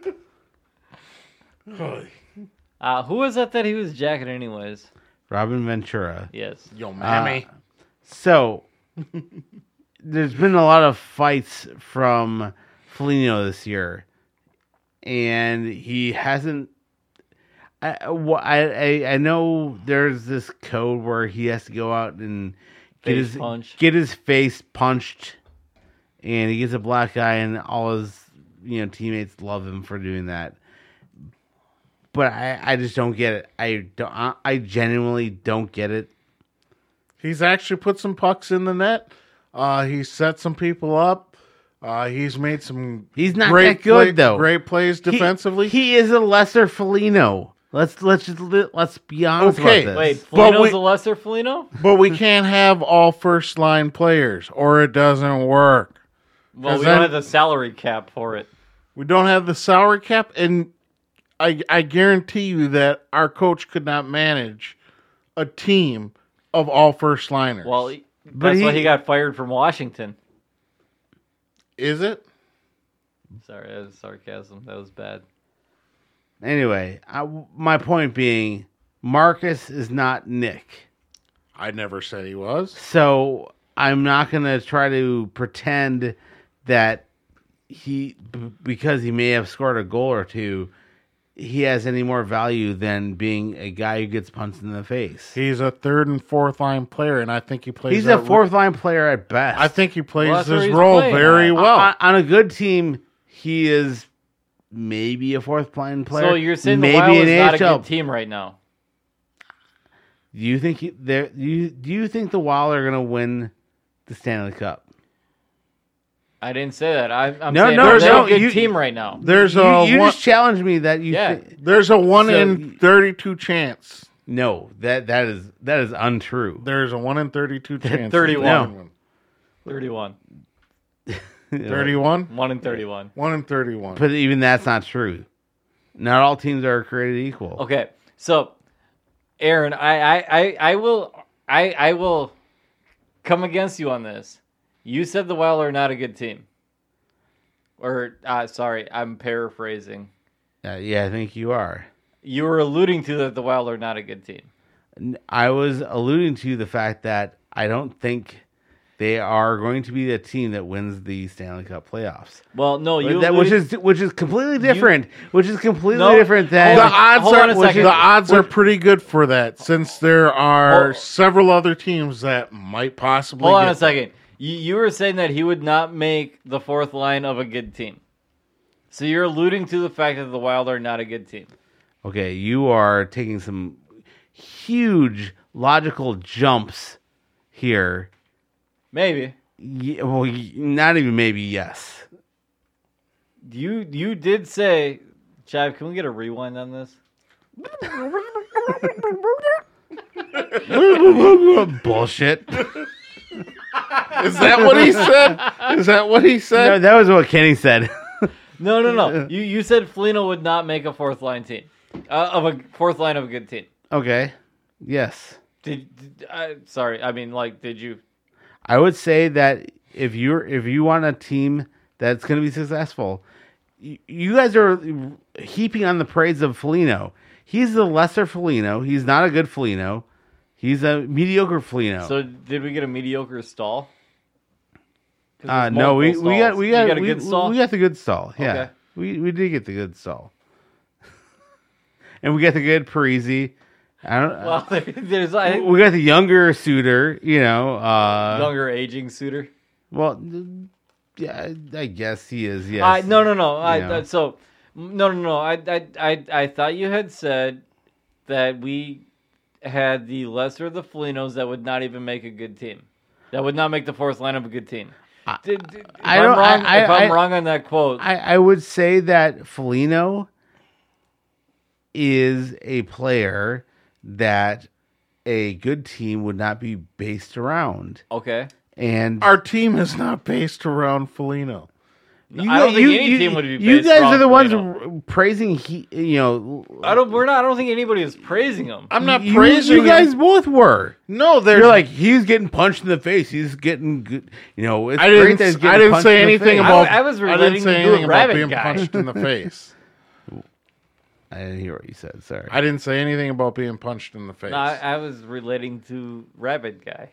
Speaker 2: Uh, who was that that he was jacking anyways?
Speaker 1: Robin Ventura.
Speaker 2: Yes.
Speaker 3: Yo, mammy.
Speaker 1: Uh, so there's been a lot of fights from Foligno this year, and he hasn't. I, wh- I I I know there's this code where he has to go out and get
Speaker 2: Face
Speaker 1: his
Speaker 2: punch.
Speaker 1: get his face punched, and he gets a black eye, and all his you know teammates love him for doing that. But I, I just don't get it. I don't. I, I genuinely don't get it.
Speaker 3: He's actually put some pucks in the net. Uh, he's set some people up. Uh, he's made some.
Speaker 1: He's not
Speaker 3: great
Speaker 1: that good
Speaker 3: play-
Speaker 1: though.
Speaker 3: Great plays
Speaker 1: He-
Speaker 3: defensively.
Speaker 1: He, is a lesser Foligno. Let's let's just li- let's be honest
Speaker 3: Okay,
Speaker 1: about this.
Speaker 2: Wait,
Speaker 3: But
Speaker 2: Foligno's
Speaker 3: we-
Speaker 2: a lesser Foligno?
Speaker 3: but we can't have all first line players, or it doesn't work.
Speaker 2: Well,
Speaker 3: 'Cause
Speaker 2: we
Speaker 3: then-
Speaker 2: don't have the salary cap for it.
Speaker 3: We don't have the salary cap, and I I guarantee you that our coach could not manage a team of all first liners.
Speaker 2: Well, he-
Speaker 1: But
Speaker 2: that's why
Speaker 1: he-
Speaker 2: he got fired from Washington.
Speaker 3: is it?
Speaker 2: Sorry, that was sarcasm. That was bad.
Speaker 1: Anyway, I, my point being, Marcus is not Nick,
Speaker 3: I never said he was.
Speaker 1: so I'm not gonna try to pretend that he b- because he may have scored a goal or two, he has any more value than being a guy who gets punched in the face.
Speaker 3: He's a third and fourth line player, and I think he plays.
Speaker 1: He's
Speaker 3: that
Speaker 1: a fourth line player at best.
Speaker 3: I think he plays
Speaker 2: Well, that's where
Speaker 3: his
Speaker 2: he's
Speaker 3: role
Speaker 2: playing
Speaker 3: very
Speaker 2: at.
Speaker 3: well.
Speaker 1: on, on a good team, he is maybe a fourth line player.
Speaker 2: So you're saying
Speaker 1: maybe
Speaker 2: the Wild
Speaker 1: an
Speaker 2: is not a
Speaker 1: A H L.
Speaker 2: good team right now?
Speaker 1: Do you think he, there? Do you do you think the Wild are going to win the Stanley Cup?
Speaker 2: I didn't say that. I, I'm
Speaker 1: No,
Speaker 2: saying
Speaker 1: no,
Speaker 2: they're
Speaker 1: no,
Speaker 2: a good
Speaker 1: you-
Speaker 2: team right now.
Speaker 3: There's
Speaker 1: You,
Speaker 3: a
Speaker 1: you
Speaker 3: one,
Speaker 1: just challenged me that you.
Speaker 2: Yeah.
Speaker 1: thi-
Speaker 3: there's a one
Speaker 1: So-
Speaker 3: in thirty-two chance.
Speaker 1: no, that that is that is untrue.
Speaker 3: There's a one in thirty-two chance.
Speaker 2: thirty-one.
Speaker 3: No.
Speaker 2: thirty-one.
Speaker 3: thirty-one.
Speaker 2: One in thirty-one.
Speaker 3: One in thirty-one.
Speaker 1: But even that's not true. Not all teams are created equal.
Speaker 2: Okay, so Aaron, I, I, I, I will I I will come against you on this. You said the Wild are not a good team. Or uh, sorry, I'm paraphrasing.
Speaker 1: Uh, yeah, I think you are.
Speaker 2: You were alluding to that the Wild are not a good team.
Speaker 1: N- I was alluding to the fact that I don't think they are going to be the team that wins the Stanley Cup playoffs.
Speaker 2: Well, no, you
Speaker 1: that, which
Speaker 2: alluded-
Speaker 1: is which is completely different. which is completely
Speaker 2: No,
Speaker 1: different than
Speaker 3: the
Speaker 2: hold on,
Speaker 3: odds
Speaker 2: hold
Speaker 3: are
Speaker 2: on a
Speaker 3: which-
Speaker 2: second.
Speaker 3: the odds are pretty good for that, since there are
Speaker 2: Hold-
Speaker 3: several other teams that might possibly.
Speaker 2: Hold on
Speaker 3: get
Speaker 2: a second. You, you were saying that he would not make the fourth line of a good team. So you're alluding to the fact that the Wild are not a good team.
Speaker 1: Okay, you are taking some huge logical jumps here.
Speaker 2: Maybe.
Speaker 1: Yeah, well, y- not even maybe. Yes.
Speaker 2: You you did say, Chive, can we get a rewind on this?
Speaker 1: Bullshit.
Speaker 3: Is that what he said? Is that what he
Speaker 1: No,
Speaker 3: said?
Speaker 1: that was what Kenny said.
Speaker 2: No, no, no. You you said Foligno would not make a fourth line team, uh, of a fourth line of a good team.
Speaker 1: Okay. Yes.
Speaker 2: Did, did uh, sorry, I mean, like, did you?
Speaker 1: I would say that if you're if you want a team that's going to be successful, you, you guys are heaping on the praise of Foligno. He's the lesser Foligno. He's not a good Foligno. He's a mediocre Foligno.
Speaker 2: So did we get a mediocre stall? 'Cause
Speaker 1: uh,
Speaker 2: there's
Speaker 1: no, we,
Speaker 2: multiple
Speaker 1: we got
Speaker 2: stalls.
Speaker 1: we
Speaker 2: You
Speaker 1: got,
Speaker 2: got a
Speaker 1: we,
Speaker 2: good stall.
Speaker 1: we got the good stall. Yeah,
Speaker 2: Okay.
Speaker 1: we we did get the good stall, and we got the good Parisi. I don't.
Speaker 2: Well, there, there's I think
Speaker 1: we got the younger suitor. You know, uh,
Speaker 2: younger aging suitor.
Speaker 1: Well, yeah, I guess he is. Yes.
Speaker 2: I, no, no, no. I,
Speaker 1: You know.
Speaker 2: uh, so no, no, no. I, I, I, I thought you had said that we had the lesser of the Folignos that would not even make a good team. That would not make the fourth line of a good team. Did, did, if
Speaker 1: I
Speaker 2: I'm
Speaker 1: don't-
Speaker 2: wrong,
Speaker 1: I-
Speaker 2: if I'm
Speaker 1: I-
Speaker 2: wrong on that quote,
Speaker 1: I, I would say that Foligno is a player that a good team would not be based around.
Speaker 2: okay.
Speaker 1: And
Speaker 3: Our team is not based around Foligno.
Speaker 1: you,
Speaker 2: I don't think
Speaker 1: you-
Speaker 2: any
Speaker 1: you-
Speaker 2: team would be
Speaker 1: You
Speaker 2: based
Speaker 1: guys
Speaker 2: around
Speaker 1: are the ones
Speaker 2: Foligno.
Speaker 1: praising. He, you know,
Speaker 2: I don't. We're not. I don't think anybody is praising him.
Speaker 3: I'm not
Speaker 1: you,
Speaker 3: praising
Speaker 1: you guys
Speaker 3: him.
Speaker 1: both were.
Speaker 3: No, there's
Speaker 1: You're like he's getting punched in the face. He's getting good. You know, it's
Speaker 3: I
Speaker 1: great
Speaker 3: didn't.
Speaker 1: that he's
Speaker 3: I
Speaker 1: getting
Speaker 3: didn't
Speaker 1: punched
Speaker 3: say
Speaker 1: in the
Speaker 3: anything
Speaker 1: face.
Speaker 3: about.
Speaker 2: I- I was
Speaker 3: I didn't
Speaker 2: relating
Speaker 3: say
Speaker 2: to
Speaker 3: anything
Speaker 2: a
Speaker 3: about
Speaker 2: rabbit
Speaker 3: being
Speaker 2: guy.
Speaker 3: punched in the face.
Speaker 1: I didn't hear what you said. Sorry.
Speaker 3: I didn't say anything about being punched in the face.
Speaker 2: No, I, I was relating to Rabbit Guy.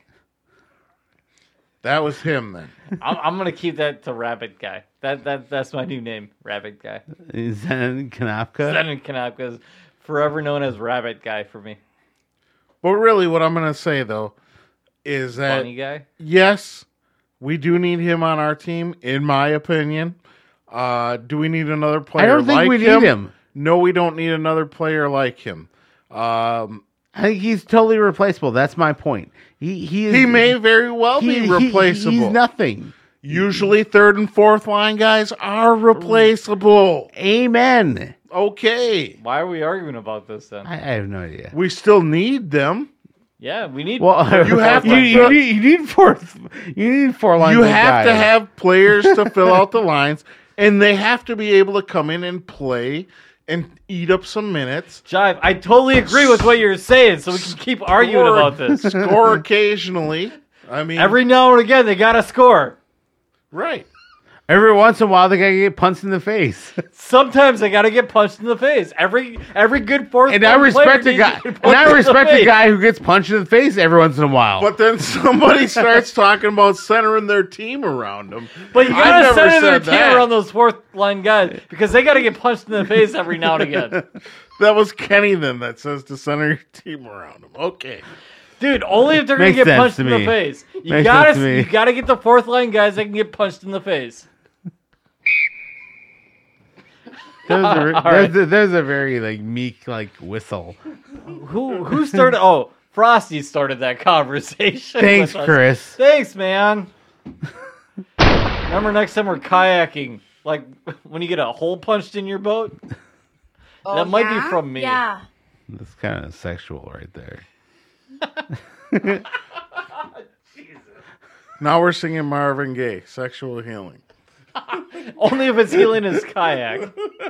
Speaker 3: That was him then.
Speaker 2: I'm, I'm gonna keep that to Rabbit Guy. That that that's my new name, Rabbit Guy.
Speaker 1: Zen Kanapka.
Speaker 2: Zen Kanapka is forever known as Rabbit Guy for me.
Speaker 3: But really, what I'm going to say though is that
Speaker 2: Funny guy.
Speaker 3: yes, we do need him on our team, in my opinion. Uh, do we need another player?
Speaker 1: I don't think
Speaker 3: like
Speaker 1: we need
Speaker 3: him?
Speaker 1: him.
Speaker 3: No, we don't need another player like him. Um,
Speaker 1: I think he's totally replaceable. That's my point. He he is,
Speaker 3: he may very well
Speaker 1: he-
Speaker 3: be
Speaker 1: he-
Speaker 3: replaceable.
Speaker 1: he's nothing.
Speaker 3: Usually, third and fourth line guys are replaceable.
Speaker 1: Amen.
Speaker 3: Okay,
Speaker 2: Why are we arguing about this then?
Speaker 1: I, I have no idea.
Speaker 3: we still need them.
Speaker 2: Yeah, we need.
Speaker 1: Well,
Speaker 3: You have
Speaker 1: you,
Speaker 3: to-
Speaker 1: you, need, you need four. You need four lines.
Speaker 3: You
Speaker 1: of
Speaker 3: have to
Speaker 1: guys.
Speaker 3: have players to fill out the lines, and they have to be able to come in and play and eat up some minutes.
Speaker 2: Jive, I totally agree with what you're saying, so we can keep arguing
Speaker 3: Score-
Speaker 2: about this.
Speaker 3: Score occasionally. I mean,
Speaker 2: Every now and again, they gotta score.
Speaker 3: right.
Speaker 1: Every once in a while, they gotta get punched in the face.
Speaker 2: Sometimes they gotta get punched in the face. Every every good fourth.
Speaker 1: And I
Speaker 2: line
Speaker 1: respect
Speaker 2: player
Speaker 1: a guy.
Speaker 2: needs to get
Speaker 1: And I
Speaker 2: punched in the
Speaker 1: respect a
Speaker 2: face.
Speaker 1: guy who gets punched in the face every once in a while.
Speaker 3: But then somebody starts talking about centering their team around them.
Speaker 2: But you
Speaker 3: I
Speaker 2: gotta
Speaker 3: never
Speaker 2: center their
Speaker 3: said
Speaker 2: team
Speaker 3: that.
Speaker 2: around those fourth line guys because they gotta get punched in the face every now and again.
Speaker 3: That was Kenny then that says to center your team around them. Okay.
Speaker 2: Dude, only if they're
Speaker 1: Makes
Speaker 2: gonna get
Speaker 1: sense
Speaker 2: punched
Speaker 1: to
Speaker 2: in the
Speaker 1: me.
Speaker 2: face. You
Speaker 1: Makes
Speaker 2: gotta
Speaker 1: sense to me.
Speaker 2: you gotta get the fourth line guys that can get punched in the face.
Speaker 1: There's a,
Speaker 2: All
Speaker 1: there's,
Speaker 2: right.
Speaker 1: a, there's a very like meek like whistle.
Speaker 2: Who who started? Oh, Frosty started that conversation.
Speaker 1: Thanks,
Speaker 2: with us.
Speaker 1: Chris.
Speaker 2: Thanks, man. Remember next time we're kayaking, like when you get a hole punched in your boat?
Speaker 10: Oh,
Speaker 2: that might
Speaker 10: yeah?
Speaker 2: be from me.
Speaker 10: Yeah.
Speaker 1: That's kind of sexual right there.
Speaker 3: Now we're singing Marvin Gaye, Sexual Healing.
Speaker 2: Only if it's healing his kayak.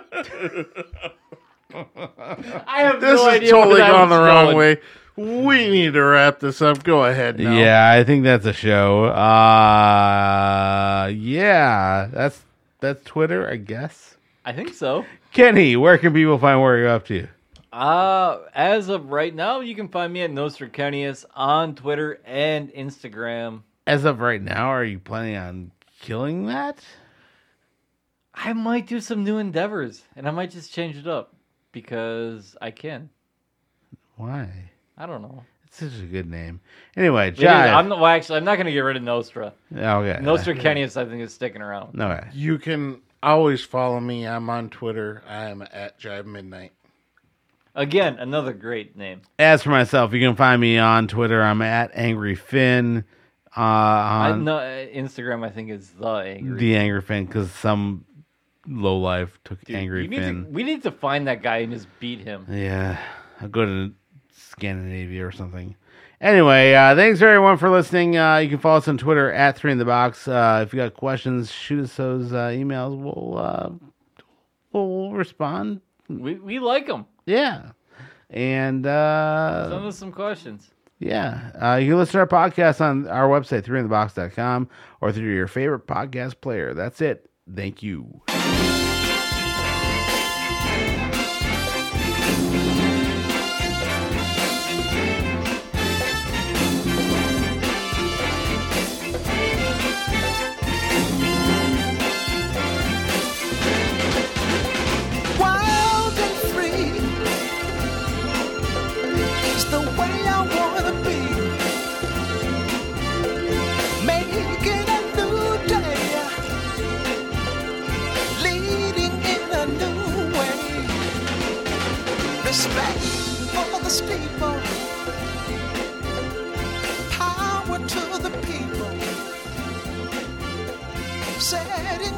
Speaker 2: I have
Speaker 3: This
Speaker 2: no
Speaker 3: is
Speaker 2: idea
Speaker 3: totally
Speaker 2: where that
Speaker 3: gone the
Speaker 2: was
Speaker 3: wrong
Speaker 2: going.
Speaker 3: way. We need to wrap this up. Go ahead now.
Speaker 1: Yeah, I think that's a show. Uh, yeah, that's that's Twitter, I guess.
Speaker 2: I think so.
Speaker 1: Kenny, where can people find where you're up to?
Speaker 2: Uh, as of right now, you can find me at Nostracanius on Twitter and Instagram.
Speaker 1: As of right now, are you planning on killing that?
Speaker 2: I might do some new endeavors, and I might just change it up because I can.
Speaker 1: Why?
Speaker 2: I don't know.
Speaker 1: It's such a good name. Anyway,
Speaker 2: It is-
Speaker 1: Jive.
Speaker 2: I'm not, well, actually, I'm not going to get rid of Nostra.
Speaker 1: Okay.
Speaker 2: Nostracanius, I think, is sticking around.
Speaker 1: Okay.
Speaker 3: You can always follow me. I'm on Twitter. I am at Jive Midnight.
Speaker 2: Again, another great name.
Speaker 1: As for myself, you can find me on Twitter. I'm at Angry Finn. Uh,
Speaker 2: I
Speaker 1: on
Speaker 2: know Instagram, I think, is the angry.
Speaker 1: the Angry Finn because some lowlife took
Speaker 2: Dude,
Speaker 1: Angry
Speaker 2: you need
Speaker 1: Finn.
Speaker 2: to- we need to find that guy and just beat him.
Speaker 1: Yeah, I'll go to Scandinavia or something. Anyway, uh, thanks everyone for listening. Uh, you can follow us on Twitter at Three in the Box. Uh, if you got questions, shoot us those uh, emails. We'll uh, we'll respond.
Speaker 2: We we like him.
Speaker 1: Yeah, and uh,
Speaker 2: Send us some questions.
Speaker 1: yeah, uh, you can listen to our podcast on our website, three in the box dot com, or through your favorite podcast player. That's it. Thank you.
Speaker 11: Wild and free is the way I wanna be. Making a new day, leading in a new way. Respect for the steeple, power to the people. Setting